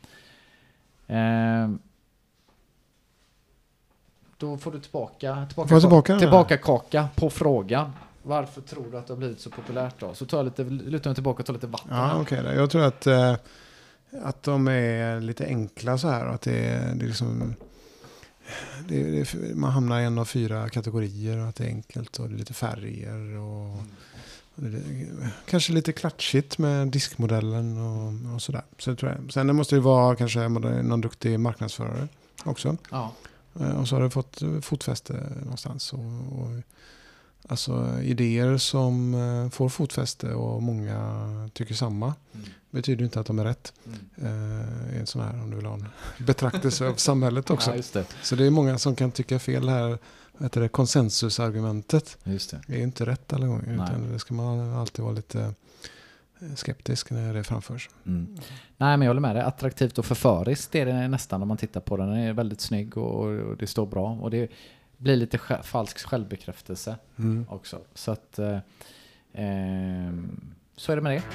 Speaker 1: Eh, då får du tillbaka tillbaka,
Speaker 3: Får jag tillbaka den här?
Speaker 1: tillbaka kaka på frågan. Varför tror du att det har blivit så populärt då? Så tar jag lite, lutar mig tillbaka och tar lite vatten.
Speaker 3: Ja, okej. Okay. Jag tror att, eh, att de är lite enkla så här. Att det är, det är liksom... Det är, det är, man hamnar i en av fyra kategorier och att det är enkelt och det är lite färger och, och det är, kanske lite klatschigt med diskmodellen och, och sådär. Så tror jag. Sen det måste det vara kanske någon duktig marknadsförare också.
Speaker 1: Ja.
Speaker 3: Och så har det fått fotfäste någonstans. Och, och, alltså idéer som får fotfäste och många tycker samma mm. betyder inte att de är rätt. Mm. Eh, en sån här, om du vill ha en betraktelse av samhället också.
Speaker 1: Ja, just det.
Speaker 3: Så det är många som kan tycka fel här. Heter det konsensusargumentet.
Speaker 1: Just det.
Speaker 3: Det är inte rätt alla gånger. Utan det ska man alltid vara lite skeptisk när det framförs.
Speaker 1: Mm. Nej, men jag håller med dig. Attraktivt och förföriskt är det nästan om man tittar på den. Den är väldigt snygg och, och det står bra. Och det blir lite sj- falsk självbekräftelse mm. också. Så att eh, eh, så är det med det.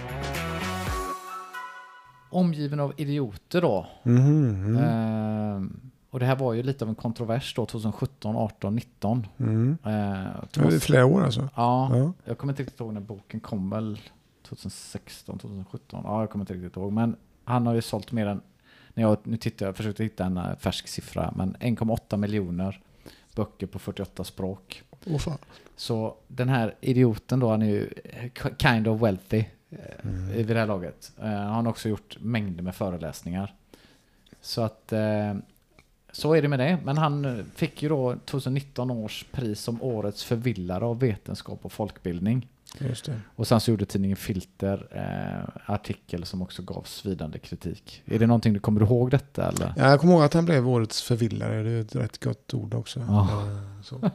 Speaker 1: Omgiven av idioter då.
Speaker 3: Mm, mm.
Speaker 1: Eh, och det här var ju lite av en kontrovers då tjugosjutton, arton, nitton.
Speaker 3: Mm.
Speaker 1: Eh,
Speaker 3: det var flera år alltså.
Speaker 1: Ja,
Speaker 3: ja,
Speaker 1: jag kommer inte riktigt ihåg när boken kom väl tjugosexton, tjugosjutton. Ja, jag kommer inte riktigt ihåg. Men han har ju sålt mer än, när jag nu tittar, jag försökte hitta en färsk siffra, men en komma åtta miljoner böcker på fyrtioåtta språk.
Speaker 3: Oh, fan.
Speaker 1: Så den här idioten då, han är ju kind of wealthy
Speaker 3: mm.
Speaker 1: i det här laget. Uh, han har också gjort mängder med föreläsningar. Så att uh, så är det med det. Men han fick ju då tjugonitton års pris som årets förvillare av vetenskap och folkbildning.
Speaker 3: Just det.
Speaker 1: Och sen så gjorde tidningen Filter eh, artikel som också gav svidande kritik. Är det någonting du kommer ihåg detta eller?
Speaker 3: Ja, jag kommer ihåg att han blev årets förvillare. Det är ett rätt gott ord också.
Speaker 1: Oh.
Speaker 3: Så.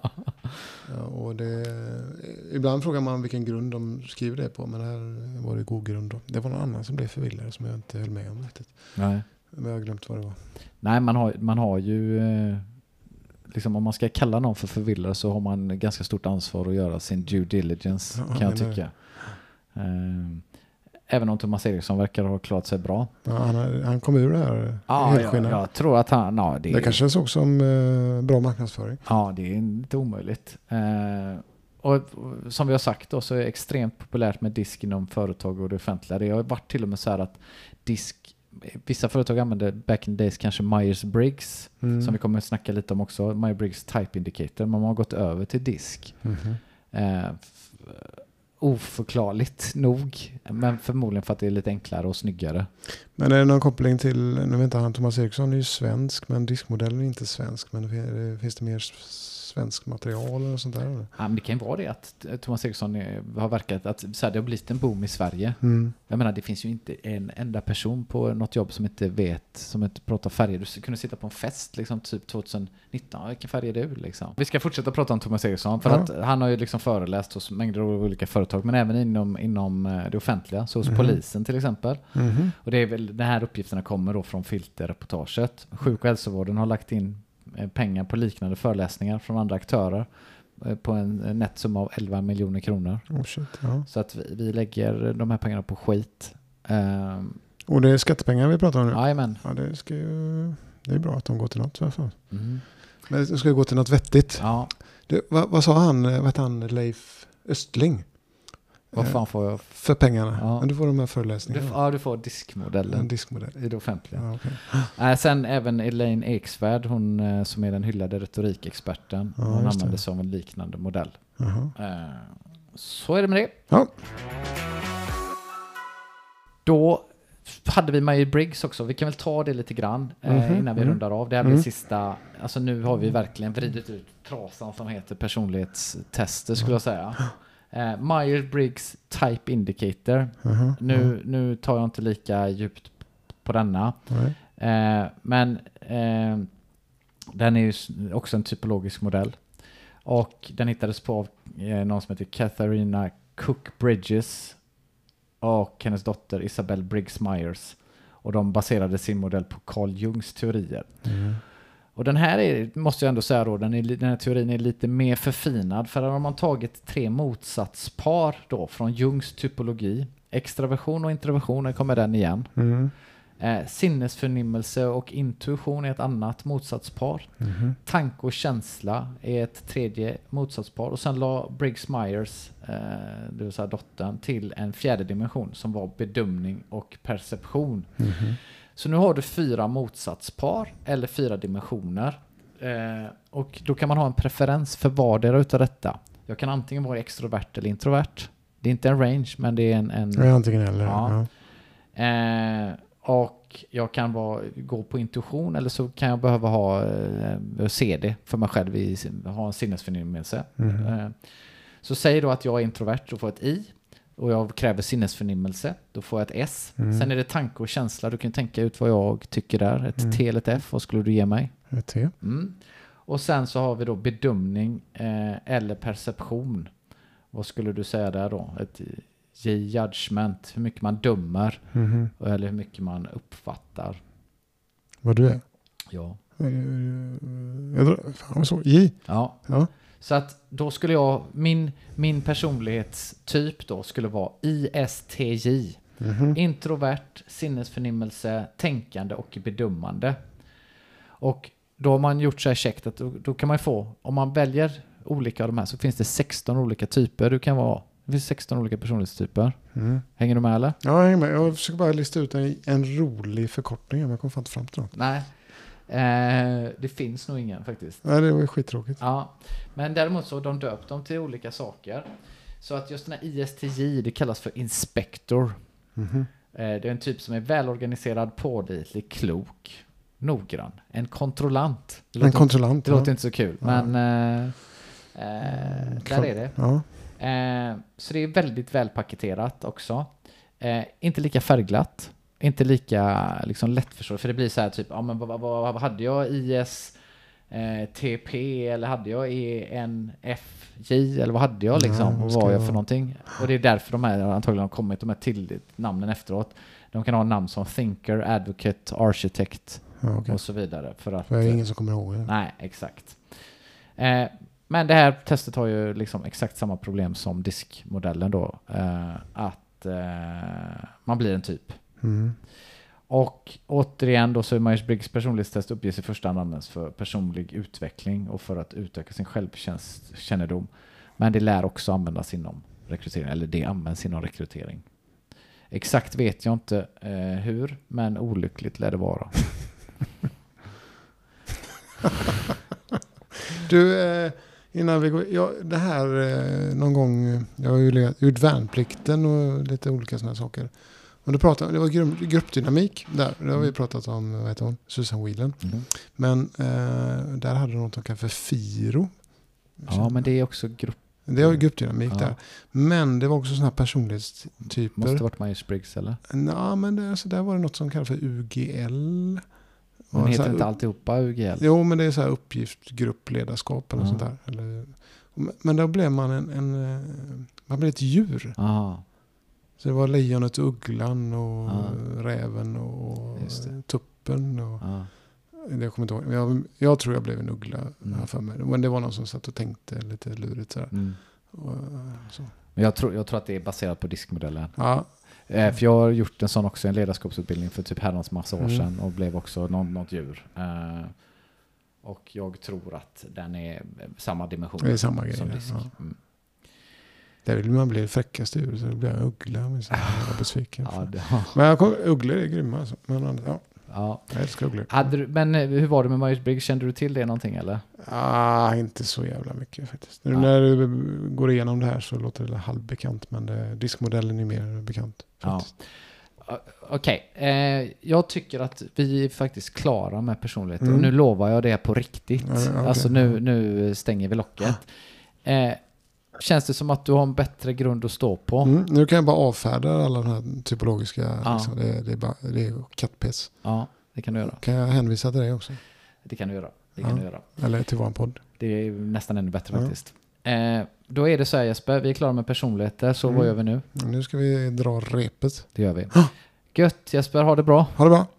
Speaker 3: Ja, och det, ibland frågar man vilken grund de skriver det på, men det här var det god grund då. Det var någon annan som blev förvillare som jag inte höll med om riktigt.
Speaker 1: Nej.
Speaker 3: Men jag har glömt vad det var.
Speaker 1: Nej, man har, man har ju eh, liksom om man ska kalla någon för förvillare så har man ganska stort ansvar att göra sin due diligence,
Speaker 3: ja,
Speaker 1: kan jag tycka. Eh, även om Thomas Eriksson verkar ha klarat sig bra.
Speaker 3: Ja, han, han kom ur det här.
Speaker 1: Ja, jag, jag tror att han... Ja, det,
Speaker 3: det kanske såg som eh, bra marknadsföring.
Speaker 1: Ja, det är inte omöjligt. Eh, och, och som vi har sagt då, så är det extremt populärt med disk inom företag och det offentliga. Det har varit till och med så här att disk... Vissa företag använder back in the days kanske Myers-Briggs mm. som vi kommer att snacka lite om också. Myers-Briggs Type Indicator. Man har gått över till disk.
Speaker 3: Mm-hmm.
Speaker 1: Eh, f- oförklarligt nog. Men förmodligen för att det är lite enklare och snyggare.
Speaker 3: Men är det någon koppling till, nu vet inte han, Thomas Eriksson är ju svensk, men diskmodellen är inte svensk. Men det, finns det mer svensk material eller sånt där? Eller?
Speaker 1: Ja, men det kan ju vara det att Thomas Eriksson är, har verkat att så här, det har blivit en boom i Sverige.
Speaker 3: Mm.
Speaker 1: Jag menar, det finns ju inte en enda person på något jobb som inte vet, som inte pratar färger. Du kunde sitta på en fest liksom typ tjugonitton. Vilken färg är du liksom? Vi ska fortsätta prata om Thomas Eriksson för ja. att han har ju liksom föreläst hos mängder av olika företag, men även inom, inom det offentliga, så hos mm. polisen till exempel.
Speaker 3: Mm.
Speaker 1: Och det är väl, de här uppgifterna kommer då från Filter-reportaget. Sjuk- och hälsovården har lagt in pengar på liknande föreläsningar från andra aktörer på en nettsumma av elva miljoner kronor.
Speaker 3: Oh shit, ja.
Speaker 1: Så att vi, vi lägger de här pengarna på skit. Um,
Speaker 3: och det är skattepengar vi pratar om nu?
Speaker 1: Jajamän.
Speaker 3: Ja, det ska ju, det är bra att de går till något i alla fall.
Speaker 1: Mm.
Speaker 3: Men det ska ju gå till något vettigt.
Speaker 1: Ja.
Speaker 3: Det, vad, vad sa han, vad heter han, Leif Östling?
Speaker 1: Vad fan får jag?
Speaker 3: För pengarna.
Speaker 1: Ja.
Speaker 3: Men du får de här föreläsningarna.
Speaker 1: Du, ja, du får diskmodellen.
Speaker 3: En diskmodell.
Speaker 1: I det offentliga.
Speaker 3: Ja, okay.
Speaker 1: äh, sen även Elaine Eksvärd, hon äh, som är den hyllade retorikexperten.
Speaker 3: Ja,
Speaker 1: hon använder sig av en liknande modell.
Speaker 3: Uh-huh.
Speaker 1: Äh, så är det med det.
Speaker 3: Ja.
Speaker 1: Då hade vi Myers-Briggs också. Vi kan väl ta det lite grann äh,
Speaker 3: mm-hmm.
Speaker 1: innan vi
Speaker 3: mm.
Speaker 1: rundar av. Det här blir
Speaker 3: mm.
Speaker 1: sista... Alltså nu har vi verkligen vridit ut trasan som heter personlighetstester skulle jag säga. Uh, Myers-Briggs Type Indicator.
Speaker 3: Uh-huh.
Speaker 1: Nu, nu tar jag inte lika djupt på denna. Uh, men uh, den är ju också en typologisk modell. Och den hittades på av uh, någon som heter Katharina Cook Bridges och hennes dotter Isabel Briggs Myers. Och de baserade sin modell på Carl Jungs teorier.
Speaker 3: Mm.
Speaker 1: Och den här är, måste jag ändå säga då, den, är, den här teorin är lite mer förfinad. För har man tagit tre motsatspar då från Jungs typologi. Extraversion och introversion, kommer den igen.
Speaker 3: Mm.
Speaker 1: Eh, sinnesförnimmelse och intuition är ett annat motsatspar.
Speaker 3: Mm-hmm.
Speaker 1: Tanke och känsla är ett tredje motsatspar. Och sen la Briggs Myers, eh, det vill säga dottern, till en fjärde dimension som var bedömning och perception.
Speaker 3: Mm-hmm.
Speaker 1: Så nu har du fyra motsatspar eller fyra dimensioner. Eh, och då kan man ha en preferens för vardera utav detta. Jag kan antingen vara extrovert eller introvert. Det är inte en range, men det är en... en
Speaker 3: Ja, antingen eller.
Speaker 1: ja.
Speaker 3: Ja.
Speaker 1: Eh, och jag kan vara, gå på intuition eller så kan jag behöva ha eh, C D för mig själv, i, ha en sinnesförnimmelse.
Speaker 3: Mm.
Speaker 1: Eh, så säg då att jag är introvert, då får jag ett I. Och jag kräver sinnesförnimmelse, då får jag ett S.
Speaker 3: Mm.
Speaker 1: Sen är det tanke och känsla, du kan tänka ut vad jag tycker där. Ett
Speaker 3: Mm.
Speaker 1: T eller ett F, vad skulle du ge mig?
Speaker 3: Ett T.
Speaker 1: Mm. Och sen så har vi då bedömning eh, eller perception. Vad skulle du säga där då? Ett judgment, hur mycket man dömer
Speaker 3: Mm-hmm.
Speaker 1: eller hur mycket man uppfattar.
Speaker 3: Vad du är?
Speaker 1: Ja.
Speaker 3: Jag drar, fan vad så. J.
Speaker 1: Ja.
Speaker 3: Ja.
Speaker 1: Så att då skulle jag, min, min personlighetstyp då skulle vara I S T J.
Speaker 3: Mm-hmm.
Speaker 1: Introvert, sinnesförnimmelse, tänkande och bedömande. Och då har man gjort så här checkt att då, då kan man få, om man väljer olika av de här så finns det sexton olika typer du kan vara. Det finns sexton olika personlighetstyper.
Speaker 3: Mm.
Speaker 1: Hänger du med eller?
Speaker 3: Ja, jag hänger med. Jag försöker bara lista ut en, en rolig förkortning, men jag kommer fan inte fram till något.
Speaker 1: Nej. Eh, det finns nog ingen faktiskt.
Speaker 3: Nej, det var ju skittråkigt.
Speaker 1: Ja. Men däremot så har de döpt dem till olika saker. Så att just den här I S T J, det kallas för inspector.
Speaker 3: Mm-hmm.
Speaker 1: Eh, det är en typ som är välorganiserad, pålitlig, klok, noggrann. En kontrollant. Det
Speaker 3: En
Speaker 1: låter,
Speaker 3: kontrollant.
Speaker 1: det
Speaker 3: ja.
Speaker 1: låter inte så kul,
Speaker 3: Ja.
Speaker 1: men eh, eh, där är det.
Speaker 3: Ja.
Speaker 1: Eh, så det är väldigt välpaketerat också. Eh, inte lika färgglatt. Inte lika liksom, lättförståeligt. För det blir så här typ, ja, men vad, vad, vad hade jag? I S eh, T P eller hade jag E N F J eller vad hade jag liksom?
Speaker 3: Ja,
Speaker 1: Vad
Speaker 3: ska
Speaker 1: var jag
Speaker 3: vara-
Speaker 1: för någonting? Och det är därför de här antagligen har kommit, de här till namnen efteråt. De kan ha namn som Thinker, Advocate, Architect
Speaker 3: Ja, okej.
Speaker 1: och så vidare. För att,
Speaker 3: För det är ingen som kommer ihåg det.
Speaker 1: nej, exakt. Eh, men det här testet har ju liksom exakt samma problem som diskmodellen då. Eh, att eh, man blir en typ.
Speaker 3: Mm.
Speaker 1: Och återigen då så är Myers-Briggs personlighetstest uppges i första hand användas för personlig utveckling och för att utöka sin självkännedom. Men det lär också användas inom rekrytering, eller det används inom rekrytering. Exakt vet jag inte eh, hur, men olyckligt lär det vara.
Speaker 3: Du, eh, innan vi går... Ja, det här eh, någon gång... Jag har ju legat, gjort värnplikten och lite olika sådana saker. Och du pratade, det var grupp, gruppdynamik där. Det har vi pratat om, vad heter hon? Susan Whelan.
Speaker 1: Mm.
Speaker 3: Men eh, där hade de något som kallas för FIRO.
Speaker 1: Ja, men det är också grupp.
Speaker 3: Det var gruppdynamik
Speaker 1: Ja.
Speaker 3: där. Men det var också sådana här personlighetstyper.
Speaker 1: Måste varit Myers-Briggs eller?
Speaker 3: Ja, men det, alltså, där var det något som kallas för U G L.
Speaker 1: Men
Speaker 3: Och så
Speaker 1: heter
Speaker 3: här
Speaker 1: inte
Speaker 3: upp-
Speaker 1: alltihopa U G L?
Speaker 3: Jo, men det är så här uppgift, gruppledarskap eller
Speaker 1: Ja.
Speaker 3: sånt där. Eller, men då blev man en, en eh, man blev ett djur.
Speaker 1: Ja,
Speaker 3: Så det var lejonet, ugglan och
Speaker 1: Ja.
Speaker 3: räven och
Speaker 1: Just det.
Speaker 3: tuppen. Och,
Speaker 1: ja.
Speaker 3: det kommer inte ihåg. Jag, jag tror jag blev en uggla
Speaker 1: Mm.
Speaker 3: här för mig. Men det var någon som satt och tänkte lite lurigt sådär.
Speaker 1: Mm.
Speaker 3: Och, så.
Speaker 1: Men jag tror, jag tror att det är baserat på diskmodellen.
Speaker 3: Ja,
Speaker 1: Eh, för jag har gjort en sån också, en ledarskapsutbildning för typ herrans massa år
Speaker 3: Mm.
Speaker 1: sedan och blev också någon, något djur. Eh, och jag tror att den är samma dimension
Speaker 3: det är samma grej.
Speaker 1: som disk.
Speaker 3: Ja.
Speaker 1: Mm.
Speaker 3: Där vill man bli fräckast ur, så det blir jag uggla. Men så jag var besviken.
Speaker 1: Ja, det,
Speaker 3: Men jag kom, ugglor är grymma alltså. Men ja,
Speaker 1: ja.
Speaker 3: jag älskar ugglor.
Speaker 1: Hade du, men eh, hur var det med Myers-Briggs? Kände du till det någonting eller?
Speaker 3: Ah, inte så jävla mycket faktiskt. Nu
Speaker 1: Ja.
Speaker 3: när du går igenom det här så låter det halvbekant. Men det, diskmodellen är mer bekant.
Speaker 1: Ja.
Speaker 3: Faktiskt.
Speaker 1: O- Okej, eh, jag tycker att vi är faktiskt klara med personligheter.
Speaker 3: Mm.
Speaker 1: Och nu lovar jag det på riktigt.
Speaker 3: Ja, ja, okej.
Speaker 1: Alltså nu, nu stänger vi locket. Eh, känns det som att du har en bättre grund att stå på?
Speaker 3: Mm, nu kan jag bara avfärda alla de här typologiska.
Speaker 1: Ja.
Speaker 3: Liksom, det, det är bara det är kattpiss.
Speaker 1: Ja, det kan du göra.
Speaker 3: Kan jag hänvisa till det också?
Speaker 1: Det kan du göra. Det kan
Speaker 3: Ja.
Speaker 1: du göra.
Speaker 3: Eller till vår podd.
Speaker 1: Det är ju nästan ännu bättre
Speaker 3: Ja.
Speaker 1: faktiskt. Eh, då är det så här Jesper, vi är klara med personligheter. Så
Speaker 3: Mm.
Speaker 1: vad gör vi nu?
Speaker 3: Nu ska vi dra repet.
Speaker 1: Det gör vi. Gött Jesper, ha det bra.
Speaker 3: Ha det bra.